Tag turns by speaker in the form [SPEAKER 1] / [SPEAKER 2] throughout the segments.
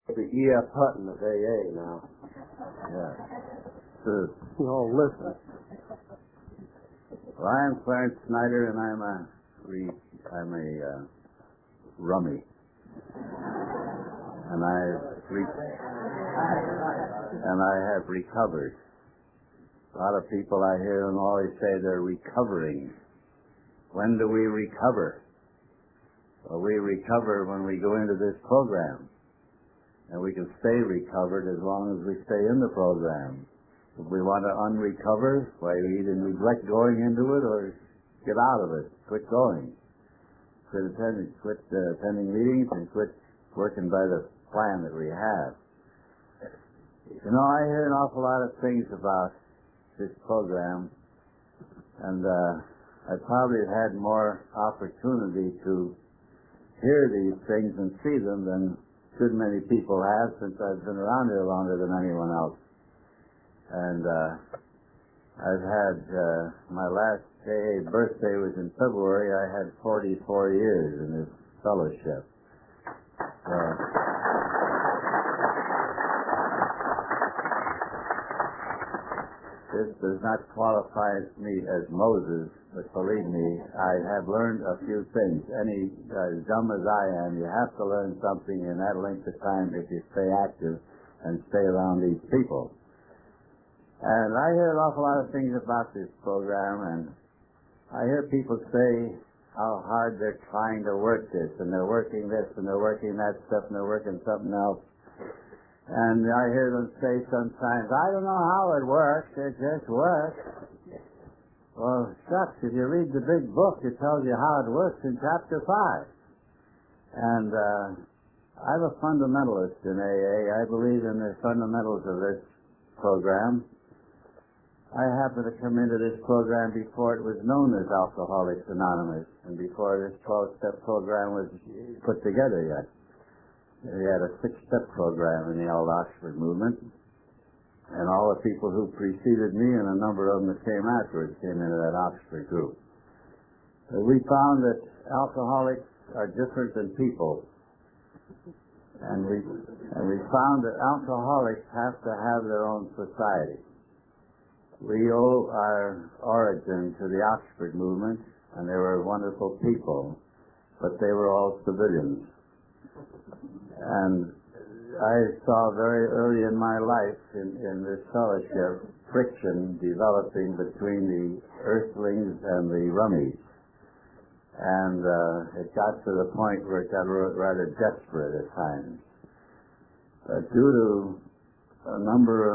[SPEAKER 1] The E.F. Hutton of AA now.
[SPEAKER 2] Yeah.
[SPEAKER 1] Oh, listen.
[SPEAKER 2] Well, I'm Clarence Snyder, and I'm a rummy, and I have recovered. A lot of people I hear them always say they're recovering. When do we recover? Well, we recover when we go into this program, and we can stay recovered as long as we stay in the program. If we want to unrecover, why we either neglect going into it or get out of it, quit going, quit attending meetings, and quit working by the plan that we have. You know, I hear an awful lot of things about this program, and I probably have had more opportunity to hear these things and see them than good many people have, since I've been around here longer than anyone else. And I've had my last AA birthday was in February. I had 44 years in this fellowship. This does not qualify me as Moses, but believe me, I have learned a few things. Any as dumb as I am, you have to learn something in that length of time if you stay active and stay around these people. And I hear an awful lot of things about this program, and I hear people say how hard they're trying to work this, and they're working this, and they're working that stuff, and they're working something else. And I hear them say sometimes, I don't know how it works, it just works. Well, shucks, if you read the big book, it tells you how it works in chapter 5. And I'm a fundamentalist in AA. I believe in the fundamentals of this program. I happened to come into this program before it was known as Alcoholics Anonymous, and before this 12-step program was put together yet. We had a 6-step program in the old Oxford movement, and all the people who preceded me and a number of them that came afterwards came into that Oxford group. We found that alcoholics are different than people, and we found that alcoholics have to have their own society. We owe our origin to the Oxford movement, and they were wonderful people, but they were all civilians. And I saw very early in my life in this fellowship friction developing between the earthlings and the rummies. And it got to the point where it got rather desperate at times. Due to a number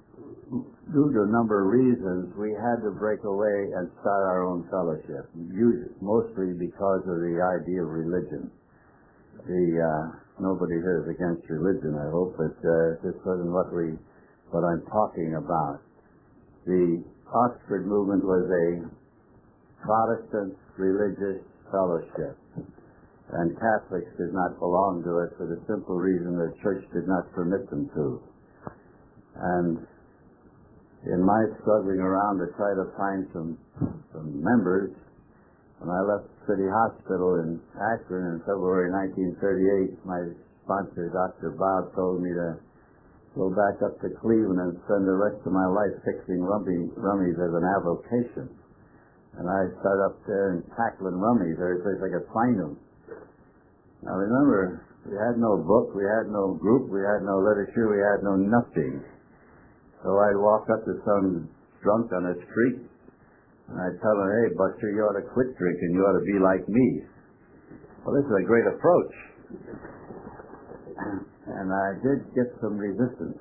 [SPEAKER 2] of reasons, we had to break away and start our own fellowship, mostly because of the idea of religion. Nobody here is against religion, I hope, but this wasn't what I'm talking about. The Oxford movement was a Protestant religious fellowship, and Catholics did not belong to it for the simple reason the church did not permit them to. And in my struggling around to try to find some members, when I left City Hospital in Akron in February 1938, my sponsor, Dr. Bob, told me to go back up to Cleveland and spend the rest of my life fixing rummies as an avocation. And I started up there and tackling rummies every place I could find them. Now remember, we had no book, we had no group, we had no literature, we had no nothing. So I'd walk up to some drunk on the street, and I'd tell him, hey, Buster, you ought to quit drinking, you ought to be like me. Well, this is a great approach. And I did get some resistance.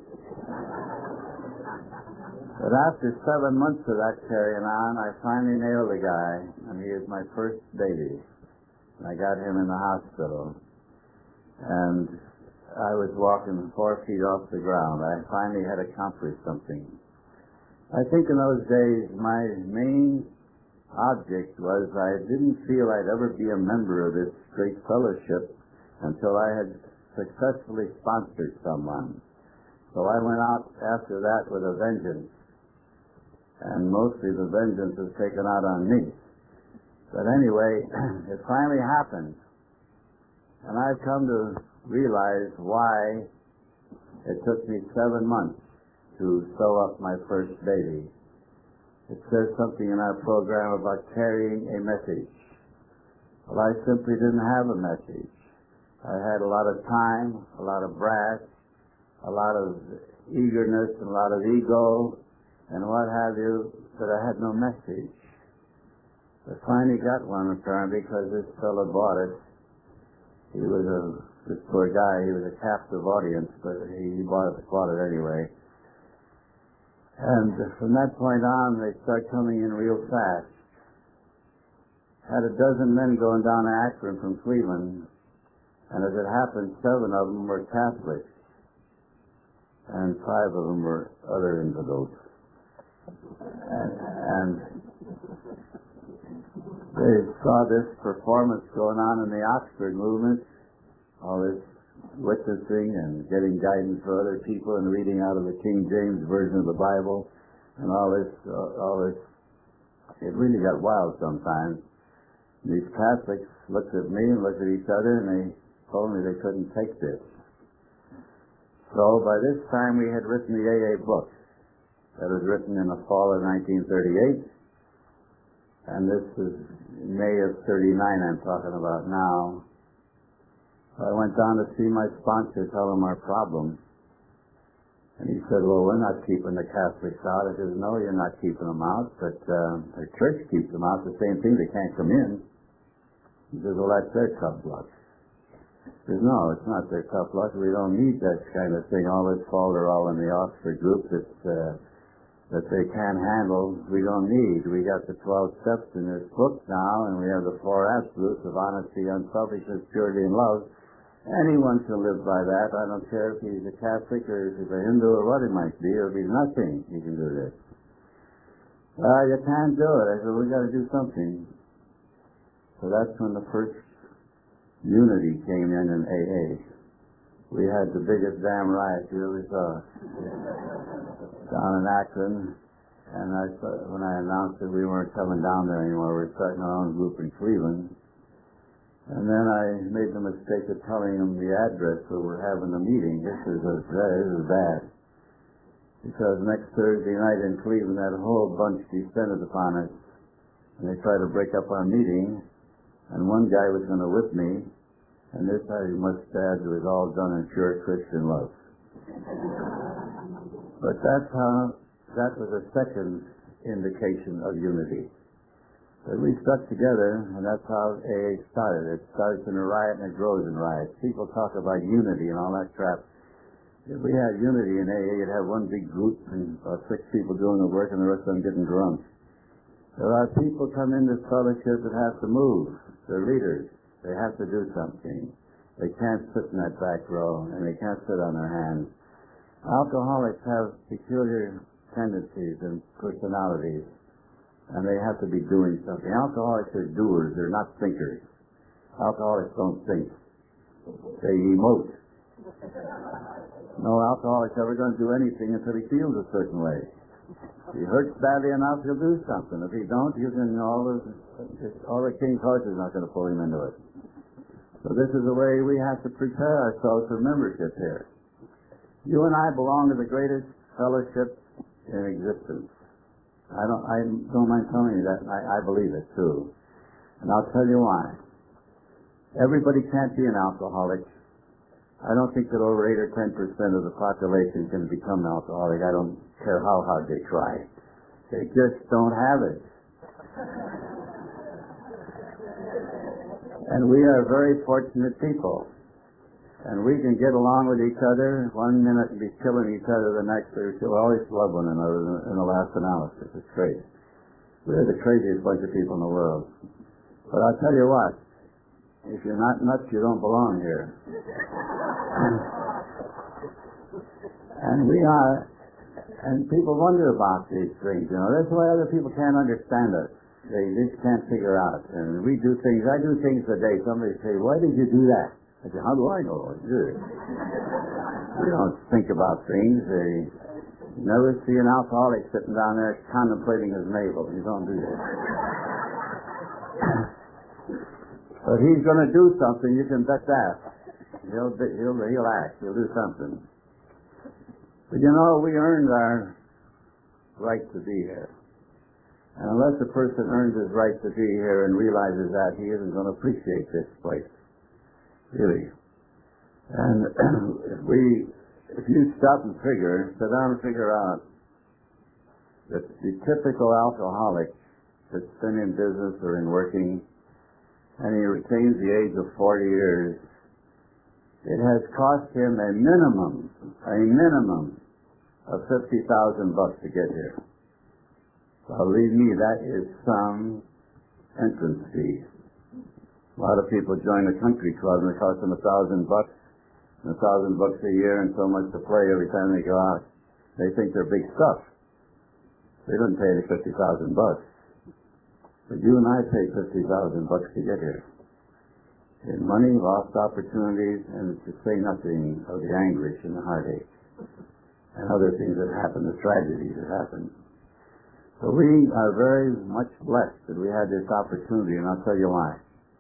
[SPEAKER 2] But after 7 months of that carrying on, I finally nailed a guy, and he was my first baby. And I got him in the hospital. And I was walking 4 feet off the ground. I finally had accomplished something. I think in those days my main object was I didn't feel I'd ever be a member of this great fellowship until I had successfully sponsored someone. So I went out after that with a vengeance, and mostly the vengeance was taken out on me. But anyway, it finally happened, and I've come to realized why it took me 7 months to sew up my first baby. It says something in our program about carrying a message. Well, I simply didn't have a message. I had a lot of time, a lot of brass, a lot of eagerness, and a lot of ego, and what have you, but I had no message. I finally got one apparently because this fellow bought it. This poor guy, he was a captive audience, but he bought it anyway. And from that point on, they start coming in real fast. Had a dozen men going down to Akron from Cleveland, and as it happened, 7 of them were Catholics, and 5 of them were other infidels. And they saw this performance going on in the Oxford movement, all this witnessing and getting guidance for other people and reading out of the King James Version of the Bible, and all this. It really got wild sometimes. These Catholics looked at me and looked at each other, and they told me they couldn't take this. So by this time we had written the AA book. That was written in the fall of 1938, and this is May of 39 I'm talking about now. I went down to see my sponsor, tell him our problem, and he said, well, we're not keeping the Catholics out. I said, no, you're not keeping them out, but the church keeps them out. The same thing, they can't come in. He says, well, that's their tough luck. He says, no, it's not their tough luck. We don't need that kind of thing. All this fault are all in the Oxford group that they can't handle. We don't need. We got the 12 steps in this book now, and we have the 4 absolutes of honesty, unselfishness, purity, and love. Anyone can live by that. I don't care if he's a Catholic or if he's a Hindu or what he might be, or if he's nothing, he can do this. You can't do it. I said, we got to do something. So that's when the first unity came in AA. We had the biggest damn riot you ever saw down in Akron, and when I announced that we weren't coming down there anymore, we were starting our own group in Cleveland. And then I made the mistake of telling them the address where we're having the meeting. This is bad. Because next Thursday night in Cleveland, that whole bunch descended upon us, and they tried to break up our meeting, and one guy was going to whip me, and this I must add, it was all done in pure Christian love. But that was a second indication of unity. But we stuck together, and that's how AA started. It starts in a riot and it grows in riots. People talk about unity and all that crap. If we had unity in AA, you'd have one big group and 6 people doing the work and the rest of them getting drunk. There are people come into fellowship that have to move. They're leaders. They have to do something. They can't sit in that back row, and they can't sit on their hands. Alcoholics have peculiar tendencies and personalities, and they have to be doing something. Alcoholics are doers, they're not thinkers. Alcoholics don't think. They emote. No alcoholic's ever going to do anything until he feels a certain way. If he hurts badly enough, he'll do something. If he don't, all the king's horses not going to pull him into it. So this is the way we have to prepare ourselves for membership here. You and I belong to the greatest fellowship in existence. I don't mind telling you that, and I believe it too. And I'll tell you why. Everybody can't be an alcoholic. I don't think that over 8 or 10% of the population can become an alcoholic. I don't care how hard they try. They just don't have it. And we are very fortunate people. And we can get along with each other. One minute and be killing each other, the next we always love one another in the last analysis. It's great. We're the craziest bunch of people in the world. But I'll tell you what, if you're not nuts, you don't belong here. And we are, and people wonder about these things, That's why other people can't understand us. They just can't figure out. And we do things, I do things today. Somebody say, why did you do that? I said, how do I know what to do? We don't think about things. You never see an alcoholic sitting down there contemplating his navel. You don't do that. But he's going to do something, you can bet that. He'll act. He'll do something. But we earned our right to be here. And unless a person earns his right to be here and realizes that, he isn't going to appreciate this place, really. And if you stop and sit down and figure out that the typical alcoholic that's been in business or in working, and he retains the age of 40 years, it has cost him a minimum of $50,000 to get here. So believe me, that is some entrance fee. A lot of people join the country club and it costs them $1,000, and $1,000 a year, and so much to play every time they go out. They think they're big stuff. They don't pay the $50,000. But you and I pay $50,000 to get here. In money, lost opportunities, and to say nothing of the anguish and the heartache and other things that happen, the tragedies that happen. So we are very much blessed that we had this opportunity, and I'll tell you why.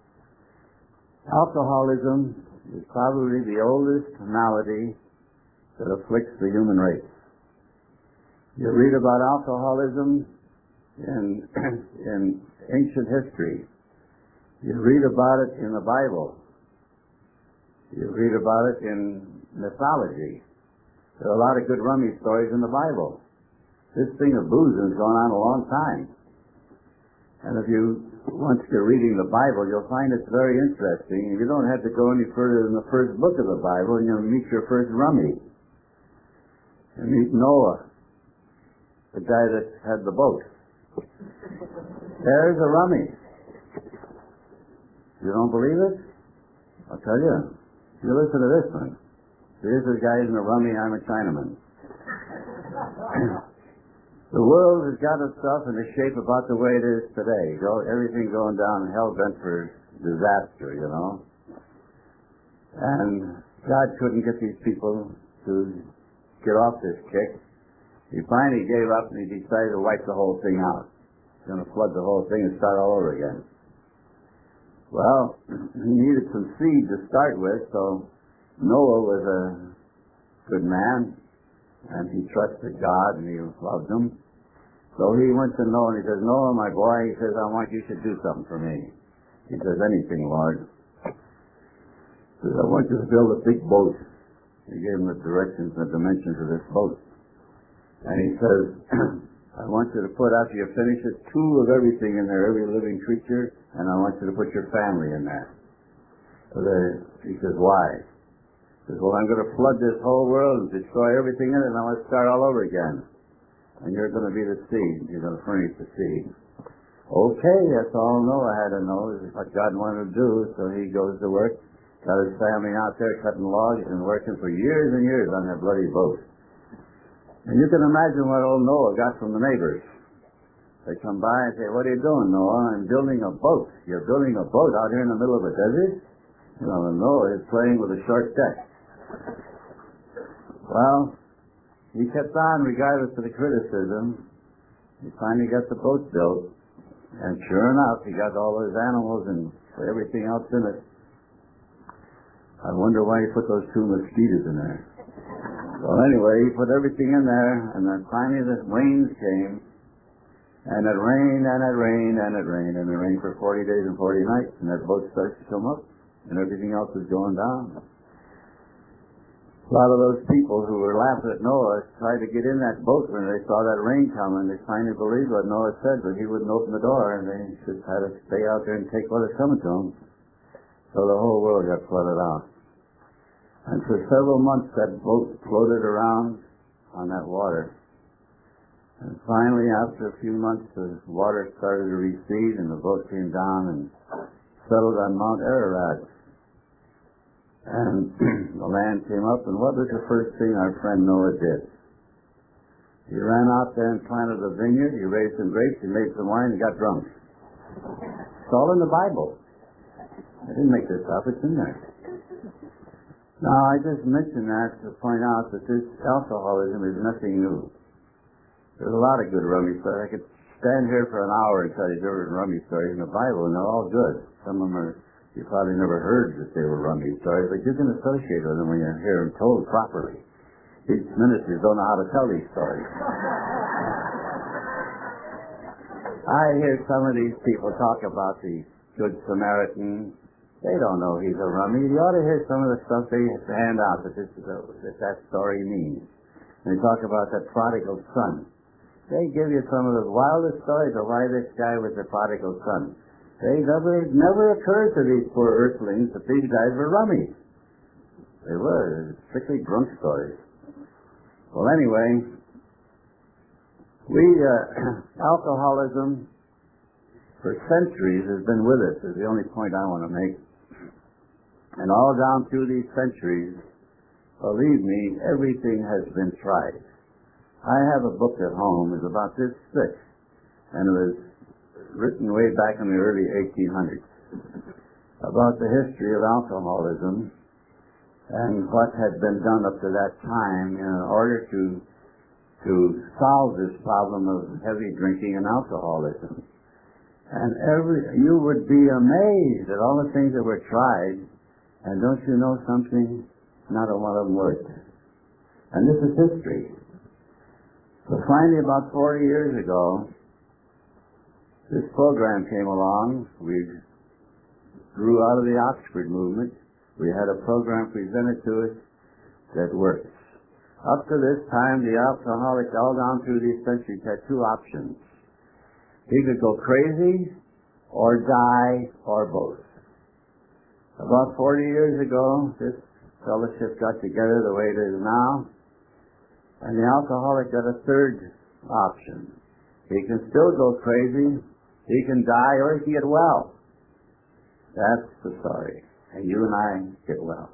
[SPEAKER 2] Alcoholism is probably the oldest malady that afflicts the human race. You read about alcoholism in ancient history. You read about it in the Bible. You read about it in mythology. There are a lot of good rummy stories in the Bible. This thing of boozing has gone on a long time. And if you, once you're reading the Bible, you'll find it's very interesting. You don't have to go any further than the first book of the Bible, and you'll meet your first rummy. You meet Noah, the guy that had the boat. There's a rummy. You don't believe it? I'll tell you. You listen to this one. Here's this guy in a rummy, I'm a Chinaman. The world has got itself in a shape about the way it is today. Everything going down hell-bent for disaster, And God couldn't get these people to get off this kick. He finally gave up and he decided to wipe the whole thing out. He's going to flood the whole thing and start all over again. Well, he needed some seed to start with, so Noah was a good man, and he trusted God and he loved him. So he went to Noah and he says, Noah, my boy, he says, I want you to do something for me. He says, anything, Lord. He says, I want you to build a big boat. He gave him the directions and the dimensions of this boat. And he says, I want you to put, after you finish it, 2 of everything in there, every living creature, and I want you to put your family in there. So he says, why? He says, well, I'm going to flood this whole world and destroy everything in it, and I want to start all over again. And you're going to be the seed. You're going to furnish the seed. Okay, that's all Noah had to know, is what God wanted to do. So he goes to work, got his family out there cutting logs and working for years and years on that bloody boat. And you can imagine what old Noah got from the neighbors. They come by and say, what are you doing, Noah? I'm building a boat. You're building a boat out here in the middle of a desert? And Noah is playing with a short deck. Well, he kept on regardless of the criticism. He finally got the boat built, and sure enough, he got all those animals and everything else in it. I wonder why he put those 2 mosquitoes in there. Well, anyway, he put everything in there, and then finally the rains came, and it rained, and it rained, and it rained, and it rained for 40 days and 40 nights, and that boat starts to come up, and everything else is going down. A lot of those people who were laughing at Noah tried to get in that boat when they saw that rain coming. They finally believed what Noah said, but he wouldn't open the door, and they just had to stay out there and take what is coming to them. So the whole world got flooded out. And for several months, that boat floated around on that water. And finally, after a few months, the water started to recede, and the boat came down and settled on Mount Ararat. And the land came up, and what was the first thing our friend Noah did? He ran out there and planted a vineyard, he raised some grapes, he made some wine, and got drunk. It's all in the Bible. I didn't make this up, it's in there. Now, I just mentioned that to point out that this alcoholism is nothing new. There's a lot of good rummy stories. I could stand here for an hour and tell you different rummy stories in the Bible, and they're all good. Some of them are You probably never heard that they were rummy stories, but you can associate with them when you hear them told properly. These ministers don't know how to tell these stories. I hear some of these people talk about the Good Samaritan. They don't know he's a rummy. You ought to hear some of the stuff they hand out that that story means. They talk about that prodigal son. They give you some of the wildest stories of why this guy was the prodigal son. They never occurred to these poor earthlings that these guys were rummies. They were strictly drunk stories. Well, anyway, alcoholism for centuries has been with us, is the only point I want to make. And all down through these centuries, believe me, everything has been tried. I have a book at home, it's about this thick, and it was written way back in the early 1800s about the history of alcoholism and what had been done up to that time in order to solve this problem of heavy drinking and alcoholism. And you would be amazed at all the things that were tried, and don't you know something? Not a one of them worked. And this is history. So finally, about 40 years ago, this program came along. We grew out of the Oxford movement. We had a program presented to us that works. Up to this time, the alcoholic all down through these centuries had two options. He could go crazy or die or both. About 40 years ago, this fellowship got together the way it is now, and the alcoholic got a third option. He can still go crazy, he can die, or he can get well. That's the story. And you and I get well.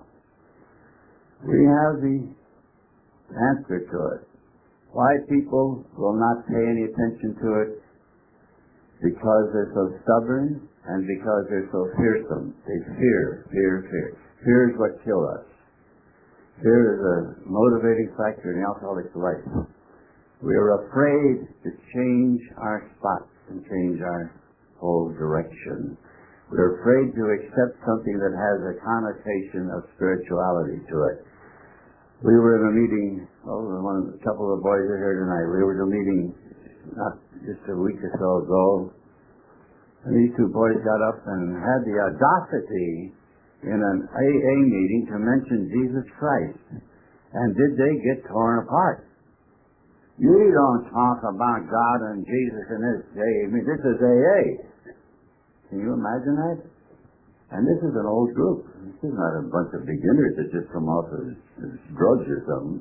[SPEAKER 2] We have the answer to it. Why people will not pay any attention to it? Because they're so stubborn and because they're so fearsome. They fear. Fear is what kills us. Fear is a motivating factor in the alcoholic's life. We are afraid to change our spots and change our whole direction. We're afraid to accept something that has a connotation of spirituality to it. We were in a meeting, a couple of the boys are here tonight. We were in a meeting not just a week or so ago, and these two boys got up and had the audacity in an AA meeting to mention Jesus Christ. And did they get torn apart? You don't talk about God and Jesus in this day. I mean, this is AA. Can you imagine that? And this is an old group. This is not a bunch of beginners that just come off as drugs or something.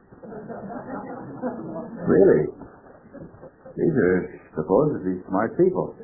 [SPEAKER 2] Really. These are supposed to be smart people.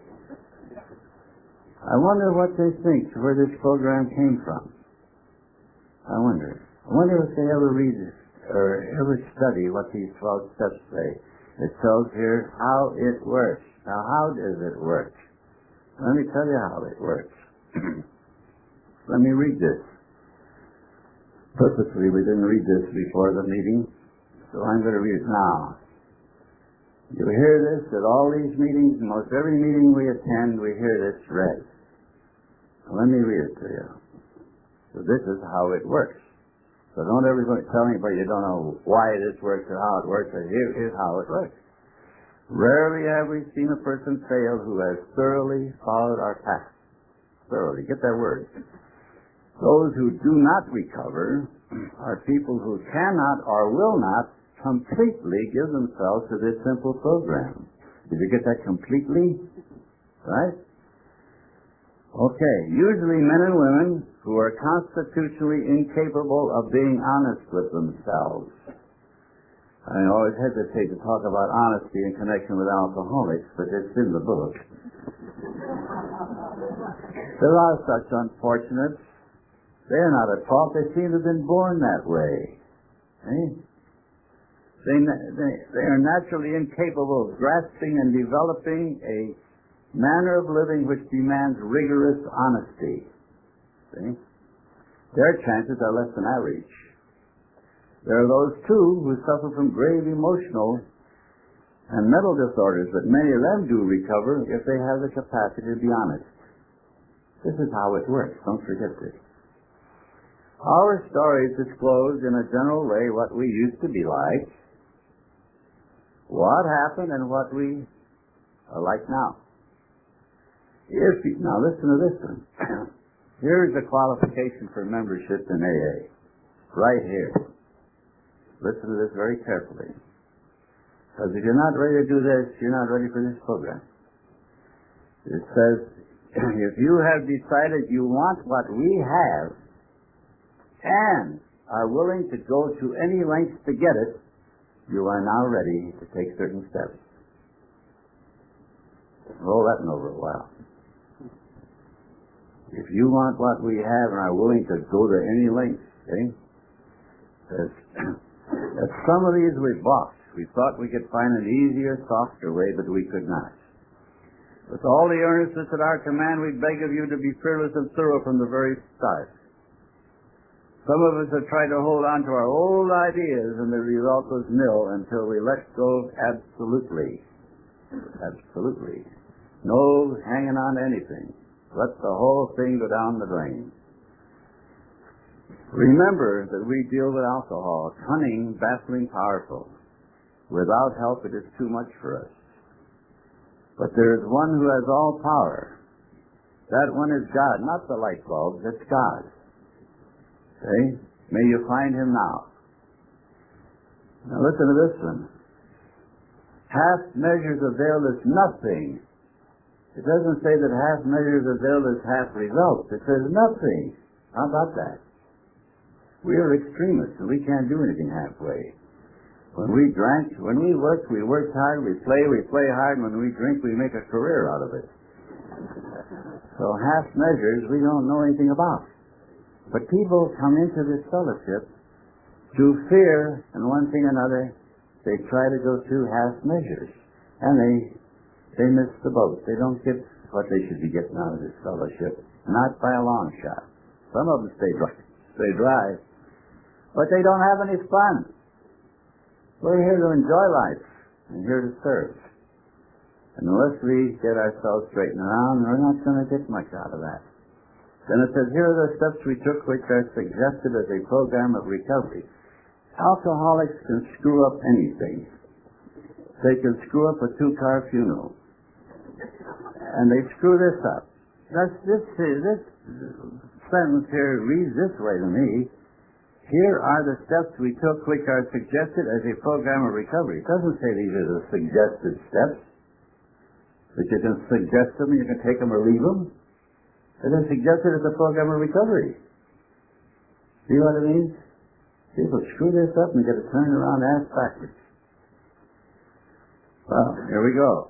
[SPEAKER 2] I wonder what they think, where this program came from. I wonder if they ever read it or ever study what these 12 steps say. It tells here how it works. Now, how does it work? Let me tell you how it works. Let me read this. Purposely, we didn't read this before the meeting, so I'm going to read it now. You hear this at all these meetings, most every meeting we attend, we hear this read. Let me read it to you. So this is how it works. So don't ever tell anybody you don't know why this works or how it works, or here is how it works. Rarely have we seen a person fail who has thoroughly followed our path. Thoroughly. Get that word. Those who do not recover are people who cannot or will not completely give themselves to this simple program. Did you get that completely? Right? Okay. Usually men and women who are constitutionally incapable of being honest with themselves. I always hesitate to talk about honesty in connection with alcoholics, but it's in the book. There are such unfortunates. They're not at fault. They seem to have been born that way. Eh? They are naturally incapable of grasping and developing a manner of living which demands rigorous honesty. See? Their chances are less than average. There are those, too, who suffer from grave emotional and mental disorders, but many of them do recover if they have the capacity to be honest. This is how it works. Don't forget this. Our stories disclose in a general way what we used to be like, what happened, and what we are like now. Now listen to this one. Here's the qualification for membership in AA. Right here. Listen to this very carefully. Because if you're not ready to do this, you're not ready for this program. It says, if you have decided you want what we have and are willing to go to any lengths to get it, you are now ready to take certain steps. Roll that one over a while. If you want what we have and are willing to go to any lengths, okay? That some of these we balked. We thought we could find an easier, softer way, but we could not. With all the earnestness at our command, we beg of you to be fearless and thorough from the very start. Some of us have tried to hold on to our old ideas, and the result was nil until we let go absolutely. Absolutely. No hanging on to anything. Let the whole thing go down the drain. Remember that we deal with alcohol, cunning, baffling, powerful. Without help, it is too much for us. But there is one who has all power. That one is God, not the light bulbs, it's God. Okay? May you find him now. Now listen to this one. Half measures avail us nothing. It doesn't say that half measures avail us half results. It says nothing. How about that? We are extremists, and we can't do anything halfway. When we drank, when we worked hard, we play hard, and when we drink, we make a career out of it. So half measures we don't know anything about. But people come into this fellowship through fear and one thing or another. They try to go through half measures, and they miss the boat. They don't get what they should be getting out of this fellowship, not by a long shot. Some of them stay dry, but they don't have any fun. We're here to enjoy life and here to serve. And unless we get ourselves straightened around, we're not going to get much out of that. Then it says, here are the steps we took which are suggested as a program of recovery. Alcoholics can screw up anything. They can screw up a 2-car funeral. And they screw this up. This sentence here reads this way to me. Here are the steps we took which are suggested as a program of recovery. It doesn't say these are the suggested steps. That you can suggest them and you can take them or leave them. It is suggested as a program of recovery. See what it means? People screw this up and get it turned around ass backwards. Well, here we go.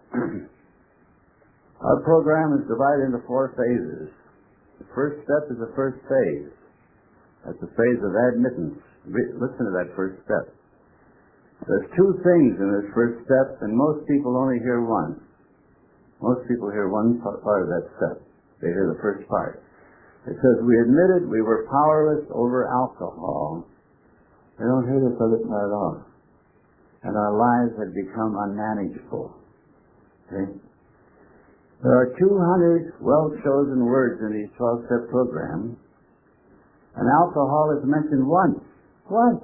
[SPEAKER 2] Our program is divided into 4 phases. The first step is the first phase. That's the phase of admittance. Listen to that first step. There's 2 things in this first step, and most people only hear one. Most people hear one part of that step. They hear the first part. It says, we admitted we were powerless over alcohol. They don't hear this other part at all. And our lives had become unmanageable. Okay? There are 200 well-chosen words in these 12-step program, and alcohol is mentioned once. But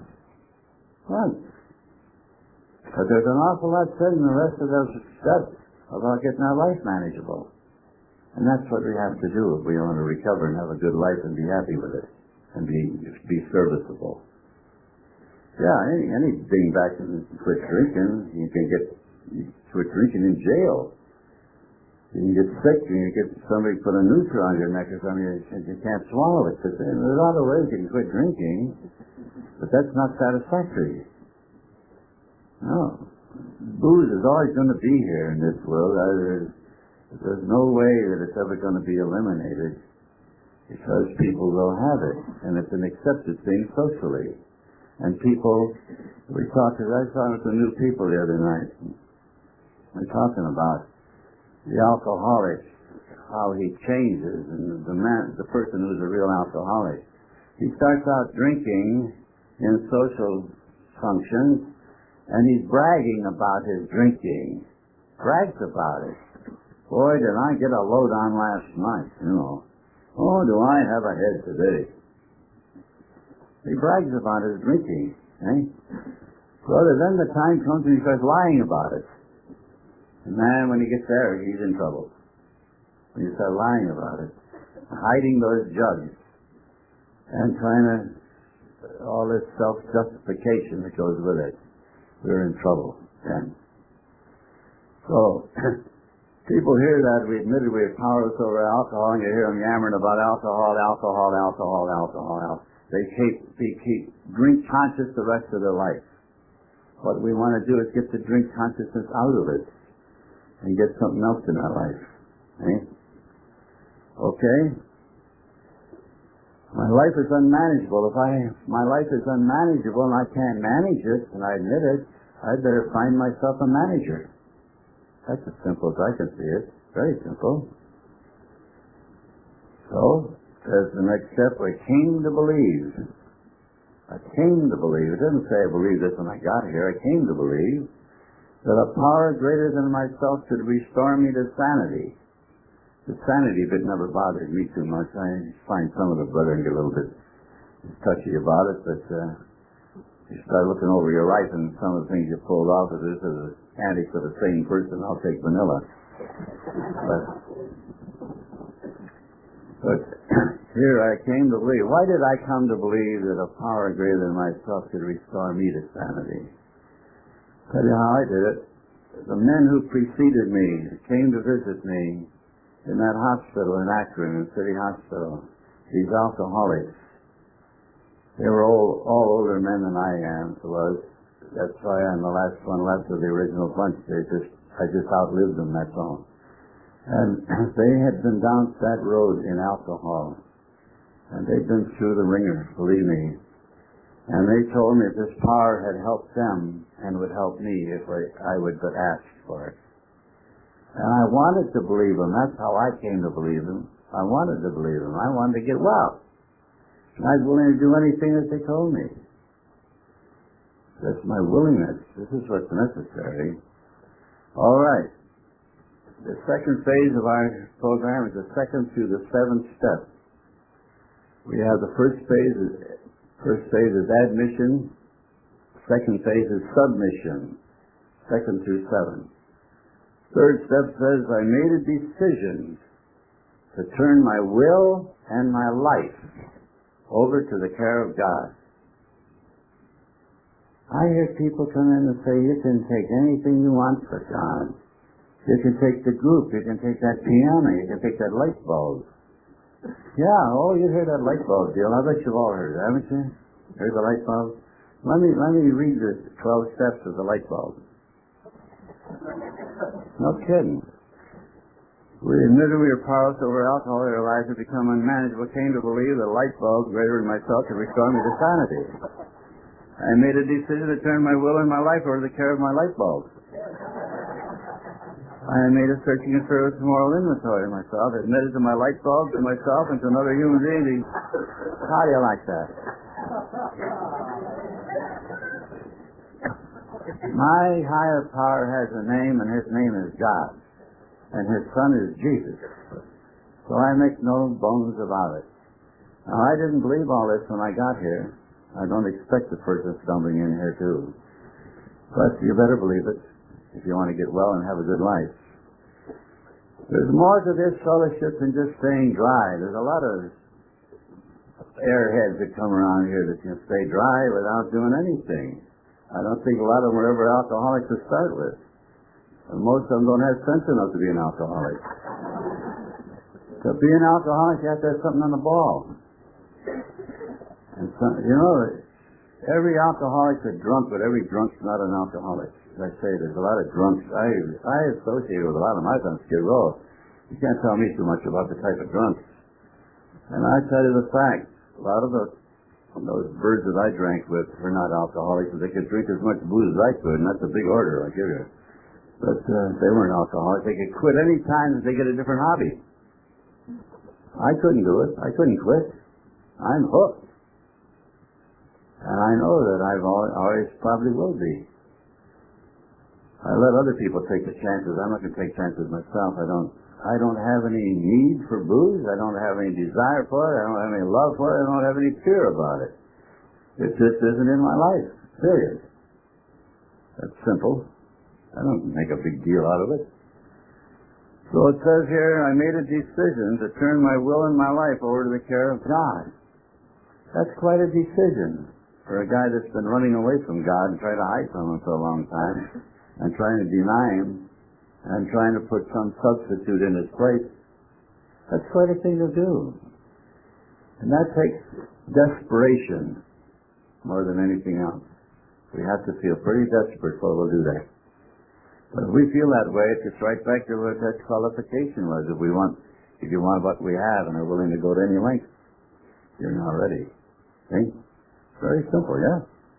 [SPEAKER 2] there's an awful lot said in the rest of those steps about getting our life manageable. And that's what we have to do if we want to recover and have a good life and be happy with it and be serviceable. Yeah, any dingbat can quit drinking. You can quit drinking in jail. You can get sick and you get somebody put a noose around your neck or something and you can't swallow it. There's a lot of ways you can quit drinking, but that's not satisfactory. No. Booze is always going to be here in this world. There's no way that it's ever going to be eliminated because people will have it, and it's an accepted thing socially. And people, I was talking with some new people the other night. We're talking about the alcoholic, how he changes, and the person who's a real alcoholic. He starts out drinking in social functions, and he's bragging about his drinking. Brags about it. Boy, did I get a load on last night, Oh, do I have a head today? He brags about his drinking, eh? Brother, then the time comes and he starts lying about it. And man, when he gets there, he's in trouble. When you start lying about it, hiding those jugs, and trying to, all this self-justification that goes with it, we're in trouble then. So, people hear that we admitted we are powerless over alcohol, and you hear them yammering about alcohol. They keep drink conscious the rest of their life. What we want to do is get the drink consciousness out of it and get something else in our life. Eh? Okay? My life is unmanageable. If my life is unmanageable and I can't manage it, and I admit it, I'd better find myself a manager. That's as simple as I can see it. Very simple. So, as the next step, I came to believe. I came to believe. It doesn't say I believed this when I got here. I came to believe that a power greater than myself could restore me to sanity. The sanity bit never bothered me too much. I find some of the brethren get a little bit touchy about it, but you start looking over your life and some of the things you pulled off of this as an addict of a sane person, I'll take vanilla. But here I came to believe. Why did I come to believe that a power greater than myself could restore me to sanity? Tell you how I did it. The men who preceded me came to visit me in that hospital in Akron, in City Hospital. These alcoholics. They were all older men than I am, that's why I'm the last one left of the original bunch. I just outlived them, that's all. And they had been down that road in alcohol. And they'd been through the ringer, believe me. And they told me this power had helped them and would help me if I would but ask for it. And I wanted to believe them. That's how I came to believe them. I wanted to believe them. I wanted to get well. And I was willing to do anything that they told me. That's my willingness. This is what's necessary. All right. The second phase of our program is the second through the seventh step. We have the first phase is admission. Second phase is submission. 2 through 7. Third step says, I made a decision to turn my will and my life over to the care of God. I hear people come in and say, you can take anything you want for God. You can take the group, you can take that piano, you can take that light bulb. Yeah, you heard that light bulb deal. I bet you've all heard it, haven't you? Heard the light bulb? Let me read the 12 steps of the light bulb. No kidding. We admitted we were powerless over alcohol, our lives had become unmanageable, came to believe that a light bulb greater than myself could restore me to sanity. I made a decision to turn my will and my life over to the care of my light bulb. I made a searching and service moral inventory of myself, admitted to my light bulb, to myself, and to another human being. How do you like that? My higher power has a name, and his name is God. And his son is Jesus. So I make no bones about it. Now, I didn't believe all this when I got here. I don't expect the person stumbling in here, too. But you better believe it if you want to get well and have a good life. There's more to this fellowship than just staying dry. There's a lot of airheads that come around here that can stay dry without doing anything. I don't think a lot of them were ever alcoholics to start with. And most of them don't have sense enough to be an alcoholic. To be an alcoholic, you have to have something on the ball. And every alcoholic's a drunk, but every drunk's not an alcoholic. As I say, there's a lot of drunks. I associate with a lot of my on Skid Row. You can't tell me too much about the type of drunks. And I tell you the fact, a lot of those birds that I drank with were not alcoholics, but they could drink as much booze as I could, and that's a big order, I give you. But they weren't alcoholics. They could quit any time that they get a different hobby. I couldn't do it. I couldn't quit. I'm hooked. And I know that I've always probably will be. I let other people take the chances. I'm not going to take chances myself. I I don't have any need for booze. I don't have any desire for it. I don't have any love for it. I don't have any fear about it. It just isn't in my life, period. That's simple. I don't make a big deal out of it. So it says here, I made a decision to turn my will and my life over to the care of God. That's quite a decision for a guy that's been running away from God and trying to hide from Him for a long time and trying to deny Him and trying to put some substitute in His place. That's quite a thing to do. And that takes desperation more than anything else. We have to feel pretty desperate before we'll do that. But if we feel that way, it gets right back to what that qualification was. If you want what we have and are willing to go to any length, you're not ready. See? Very simple, yeah?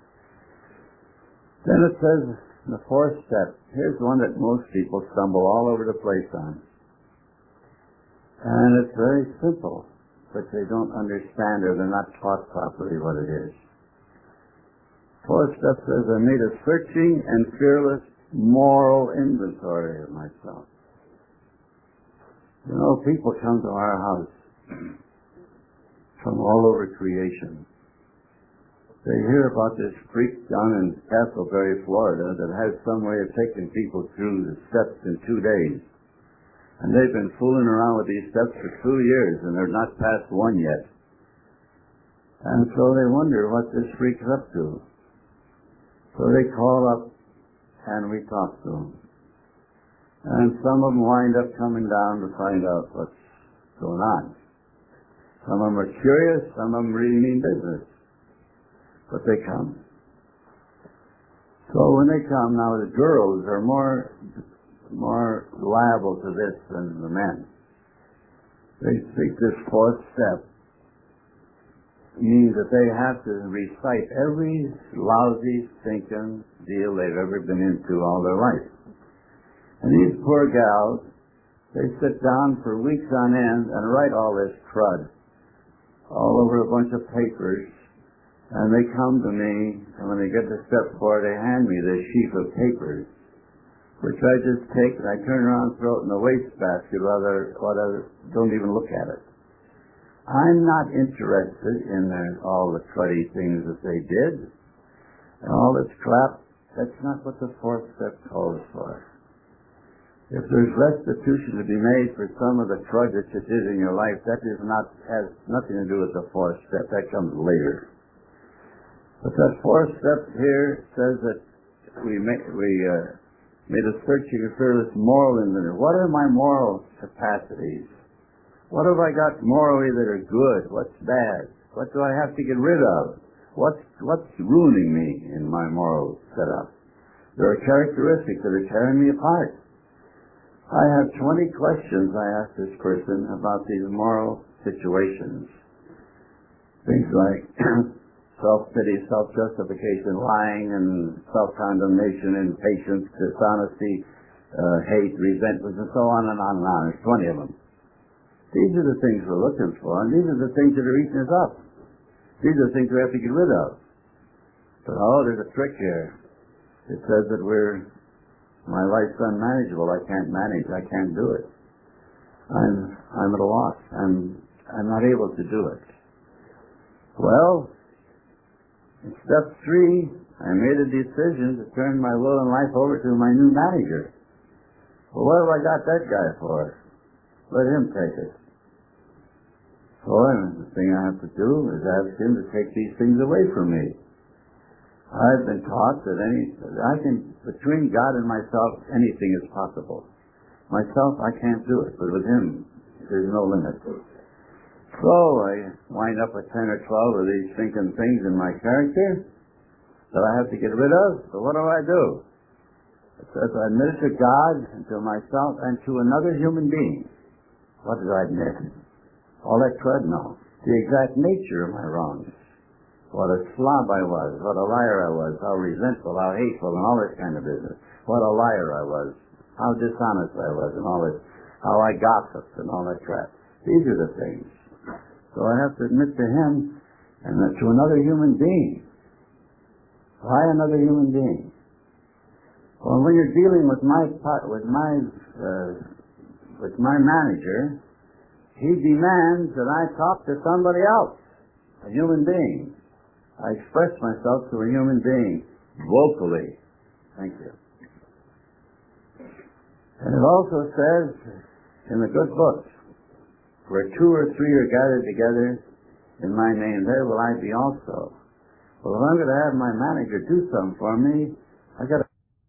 [SPEAKER 2] Then it says, the fourth step. Here's one that most people stumble all over the place on. And it's very simple, but they don't understand or they're not taught properly what it is. Fourth step says, I made a searching and fearless moral inventory of myself. You know, people come to our house from all over creation. They hear about this freak down in Castleberry, Florida, that has some way of taking people through the steps in 2 days. And they've been fooling around with these steps for 2 years, and they're not past one yet. And so they wonder what this freak's up to. So they call up, and we talk to them. And some of them wind up coming down to find out what's going on. Some of them are curious, some of them really mean business. But they come. So when they come, now the girls are more liable to this than the men. They think this fourth step means that they have to recite every lousy, stinking deal they've ever been into all their life. And these poor gals, they sit down for weeks on end and write all this crud all over a bunch of papers. And they come to me, and when they get to step 4, they hand me this sheaf of papers, which I just take and I turn around and throw it in the wastebasket, don't even look at it. I'm not interested in all the cruddy things that they did, and all this crap. That's not what the fourth step calls for. If there's restitution to be made for some of the crud that you did in your life, that has nothing to do with the fourth step. That comes later. But that fourth step here says that we made a searching and fearless moral inventory. What are my moral capacities? What have I got morally that are good? What's bad? What do I have to get rid of? What's ruining me in my moral setup? There are characteristics that are tearing me apart. I have 20 questions I ask this person about these moral situations. Things like self-pity, self-justification, lying, and self-condemnation, impatience, dishonesty, hate, resentment, and so on and on and on. There's 20 of them. These are the things we're looking for, and these are the things that are eating us up. These are the things we have to get rid of. But there's a trick here. It says that my life's unmanageable. I can't manage. I can't do it. I'm at a loss. I'm not able to do it. Well, in step 3, I made a decision to turn my will and life over to my new manager. Well, what have I got that guy for? Let him take it. So the thing I have to do is ask him to take these things away from me. I've been taught that between God and myself, anything is possible. Myself, I can't do it, but with him, there's no limit. So I wind up with 10 or 12 of these thinking things in my character that I have to get rid of. So what do? It says I admit it to God and to myself and to another human being. What did I admit? All that crud? No. The exact nature of my wrongs. What a slob I was, what a liar I was, how resentful, how hateful, and all this kind of business. What a liar I was, how dishonest I was, and all this, how I gossiped, and all that crap. These are the things. So I have to admit to him and to another human being. Why another human being? Well, when you're dealing with my with my manager, he demands that I talk to somebody else, a human being. I express myself to a human being vocally. Thank you. And it also says in the good book, where 2 or 3 are gathered together in my name, there will I be also. Well, if I'm going to have my manager do something for me, I got to.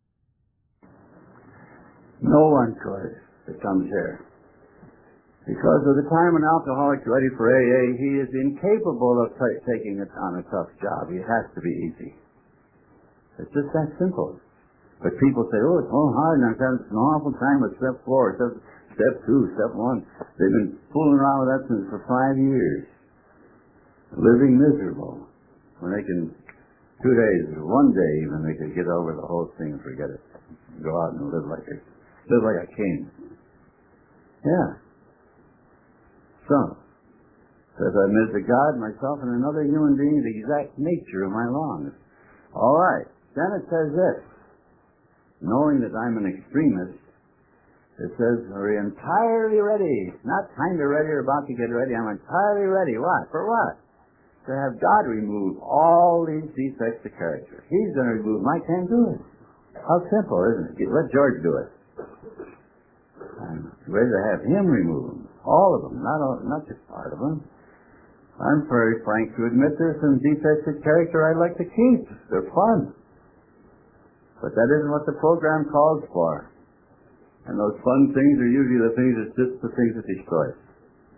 [SPEAKER 2] No one could that comes here. Because of the time an alcoholic's ready for AA, he is incapable of taking it on a tough job. It has to be easy. It's just that simple. But people say, oh, it's so hard, and I've had an awful time with step 4, step 2, step 1. They've been fooling around with that since for 5 years. Living miserable. When they can, 2 days, or 1 day even, they could get over the whole thing and forget it. Go out and live like a king. Yeah. So, says I admit to God, myself, and another human being the exact nature of my lungs. All right. Then it says this. Knowing that I'm an extremist, it says we're entirely ready. Not kind of ready or about to get ready. I'm entirely ready. What? For what? To have God remove all these defects of character. He's going to remove them. I can't do it. How simple, isn't it? Let George do it. I'm ready to have him remove them. All of them, not just part of them. I'm very frank to admit there's some defects of character I'd like to keep. They're fun. But that isn't what the program calls for. And those fun things are usually the things the things that destroy us.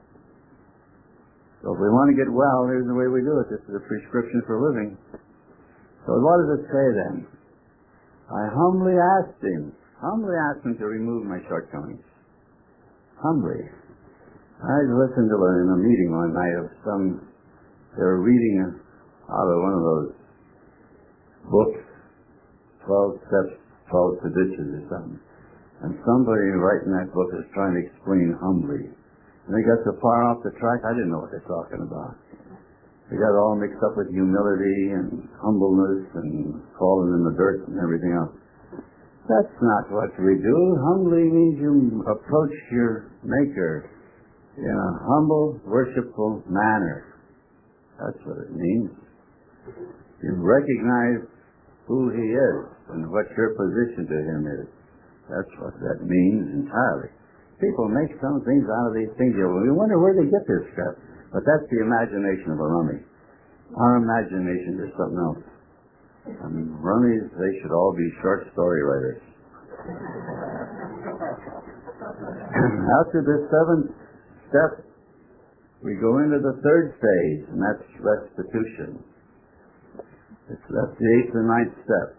[SPEAKER 2] So if we want to get well, here's the way we do it. This is a prescription for living. So what does it say then? I humbly asked him to remove my shortcomings. Humbly. I listened to in a meeting one night of they were reading out of one of those books, 12 Steps, 12 Traditions or something. And somebody writing that book is trying to explain humbly. And they got so far off the track, I didn't know what they're talking about. They got all mixed up with humility and humbleness and crawling in the dirt and everything else. That's not what we do. Humbly means you approach your Maker in a humble, worshipful manner. That's what it means. You recognize who He is and what your position to Him is. That's what that means entirely. People make some things out of these things. We wonder where they get this stuff. But that's the imagination of a rummy. Our imagination is something else. And rummies, they should all be short story writers. After the 7th step, we go into the 3rd stage, and that's restitution. That's the 8th and 9th step.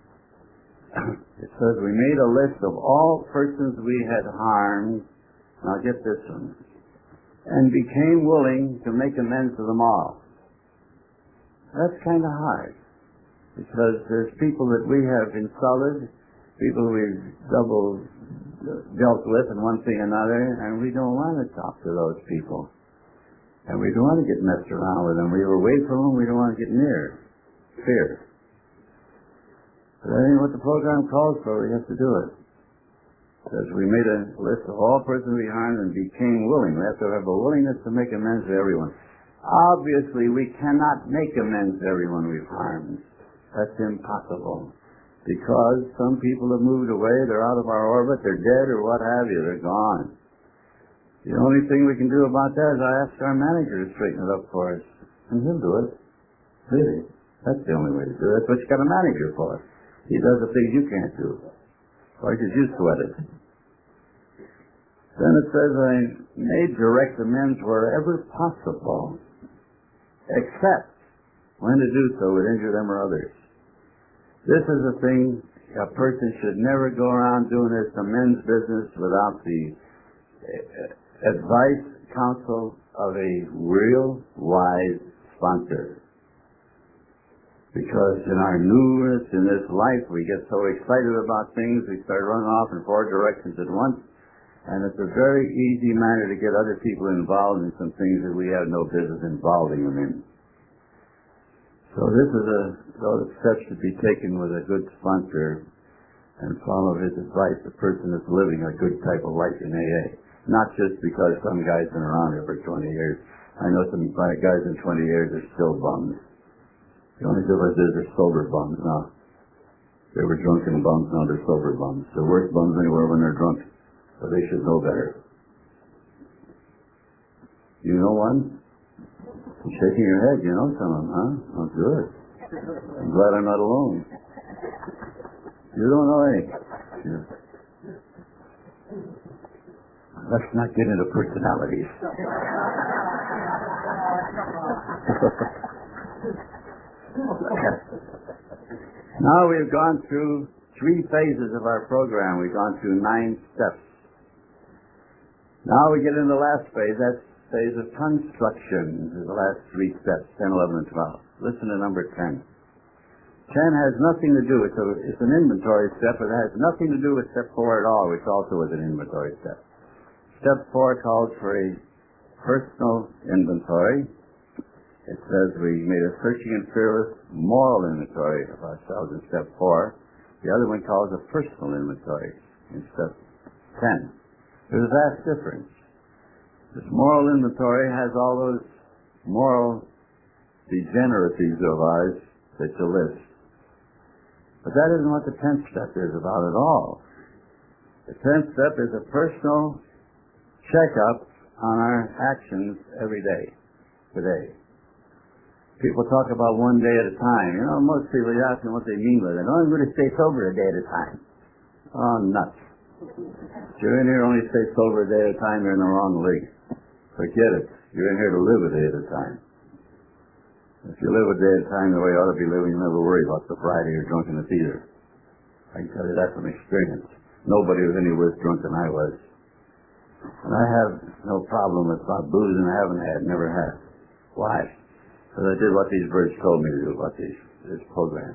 [SPEAKER 2] It says we made a list of all persons we had harmed. Now get this one. And became willing to make amends to them all. That's kind of hard. Because there's people that we have insulted, people we've double dealt with in one thing or another, and we don't want to talk to those people. And we don't want to get messed around with them. We were away from them, we don't want to get near. Fear. But that ain't what the program calls for. We have to do it. It says we made a list of all persons we harmed and became willing. We have to have a willingness to make amends to everyone. Obviously, we cannot make amends to everyone we've harmed. That's impossible. Because some people have moved away, they're out of our orbit, they're dead or what have you, they're gone. The only thing we can do about that is I ask our manager to straighten it up for us. And he'll do it. Really. That's the only way to do it. That's what you got a manager for. He does the things you can't do. Or because you sweat it. Then it says I made direct amends wherever possible, except when to do so would injure them or others. This is a thing a person should never go around doing this amends business without the advice, counsel of a real wise sponsor. Because in our newness in this life, we get so excited about things, we start running off in 4 directions at once, and it's a very easy manner to get other people involved in some things that we have no business involving them in. So this is those steps should be taken with a good sponsor. and follow his advice, the person is living a good type of life in AA. Not just because some guy's been around here for 20 years. I know some guys in 20 years are still bums. The only difference is they're sober bums now. They were drunken bums, now they're sober bums. They're worse bums anywhere when they're drunk, but they should know better. You know one? You're shaking your head, you know some of them, huh? Oh, good. I'm glad I'm not alone. You don't know any. Yeah. Let's not get into personalities. Now we've gone through 3 phases of our program. We've gone through 9 steps. Now we get into the last phase. That's phase of construction. The last 3 steps, 10, 11, and 12. Listen to number 10. 10 has nothing to do with, it's an inventory step, but it has nothing to do with step 4 at all, which also is an inventory step. Step 4 calls for a personal inventory. It says we made a searching and fearless moral inventory of ourselves in step 4. The other one calls a personal inventory in step 10. There's a vast difference. This moral inventory has all those moral degeneracies of ours that you list. But that isn't what the 10th step is about at all. The 10th step is a personal checkup on our actions every day, today. People talk about one day at a time. You know, most people, you ask them what they mean by that. Oh, I'm going to stay sober a day at a time. Oh, nuts. If you're in here only stay sober a day at a time, you're in the wrong league. Forget it. You're in here to live a day at a time. If you live a day at a time the way you ought to be living, you'll never worry about sobriety or drunkenness either. I can tell you that from experience. Nobody was any worse drunk than I was. And I have no problem with booze, and I haven't had, never had. Why? Because I did what these birds told me to do about this program.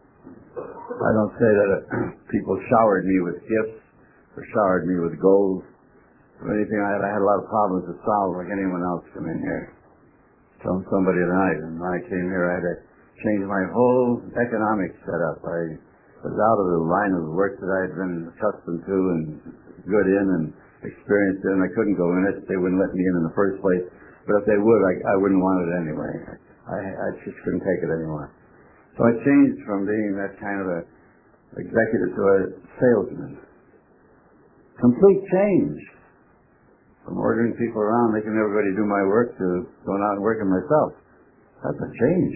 [SPEAKER 2] I don't say that people showered me with gifts or showered me with gold or anything. I had a lot of problems to solve like anyone else come in here. Telling somebody tonight, and when I came here, I had to change my whole economic setup. I was out of the line of work that I had been accustomed to and good in and experienced in. I couldn't go in it. They wouldn't let me in the first place. But if they would, I wouldn't want it anyway. I just couldn't take it anymore. So I changed from being that kind of a executive to a salesman. Complete change. From ordering people around, making everybody do my work, to going out and working myself. That's a change.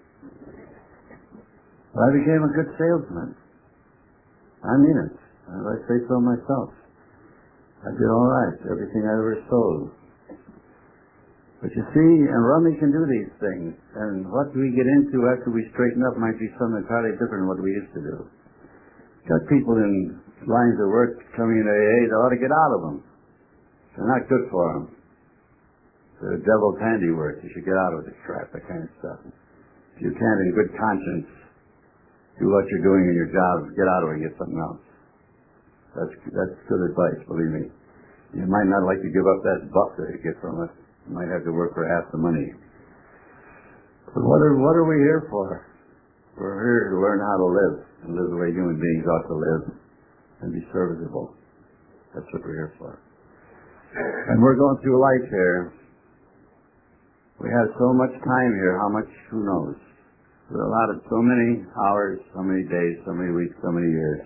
[SPEAKER 2] But I became a good salesman. I mean it. As I say so myself. I did all right. Everything I ever sold. But you see, and rummy can do these things. And what we get into after we straighten up might be something entirely different than what we used to do. Got people in lines of work coming into AA, they ought to get out of them. They're not good for them. They're the devil's handiwork. You should get out of this crap, that kind of stuff. If you can't, in good conscience, do what you're doing in your job, get out of it and get something else. That's good advice, believe me. You might not like to give up that buck that you get from it. You might have to work for half the money. But what are we here for? We're here to learn how to live, and live the way human beings ought to live, and be serviceable. That's what we're here for. And we're going through life here. We have so much time here. How much? Who knows? We're allotted so many hours, so many days, so many weeks, so many years.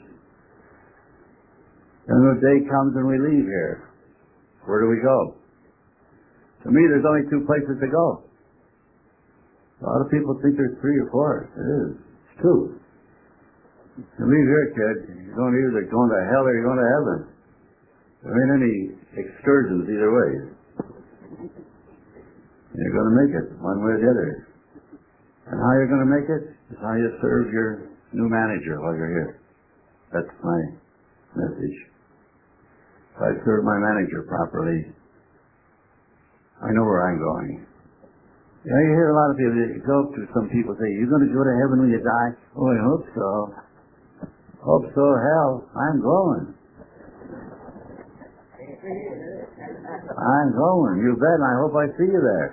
[SPEAKER 2] And the day comes and we leave here. Where do we go? To me, there's only 2 places to go. A lot of people think there's 3 or 4. It is. It's 2. You leave here, kid, you're either going to hell or you're going to heaven. There ain't any excursions either way. You're going to make it one way or the other. And how you're going to make it is how you serve your new manager while you're here. That's my message. If I serve my manager properly, I know where I'm going. You know, you hear a lot of people, you go to some people say, you're going to go to heaven when you die? Oh, I hope so. Hope so, hell, I'm going. I'm going. You bet, and I hope I see you there.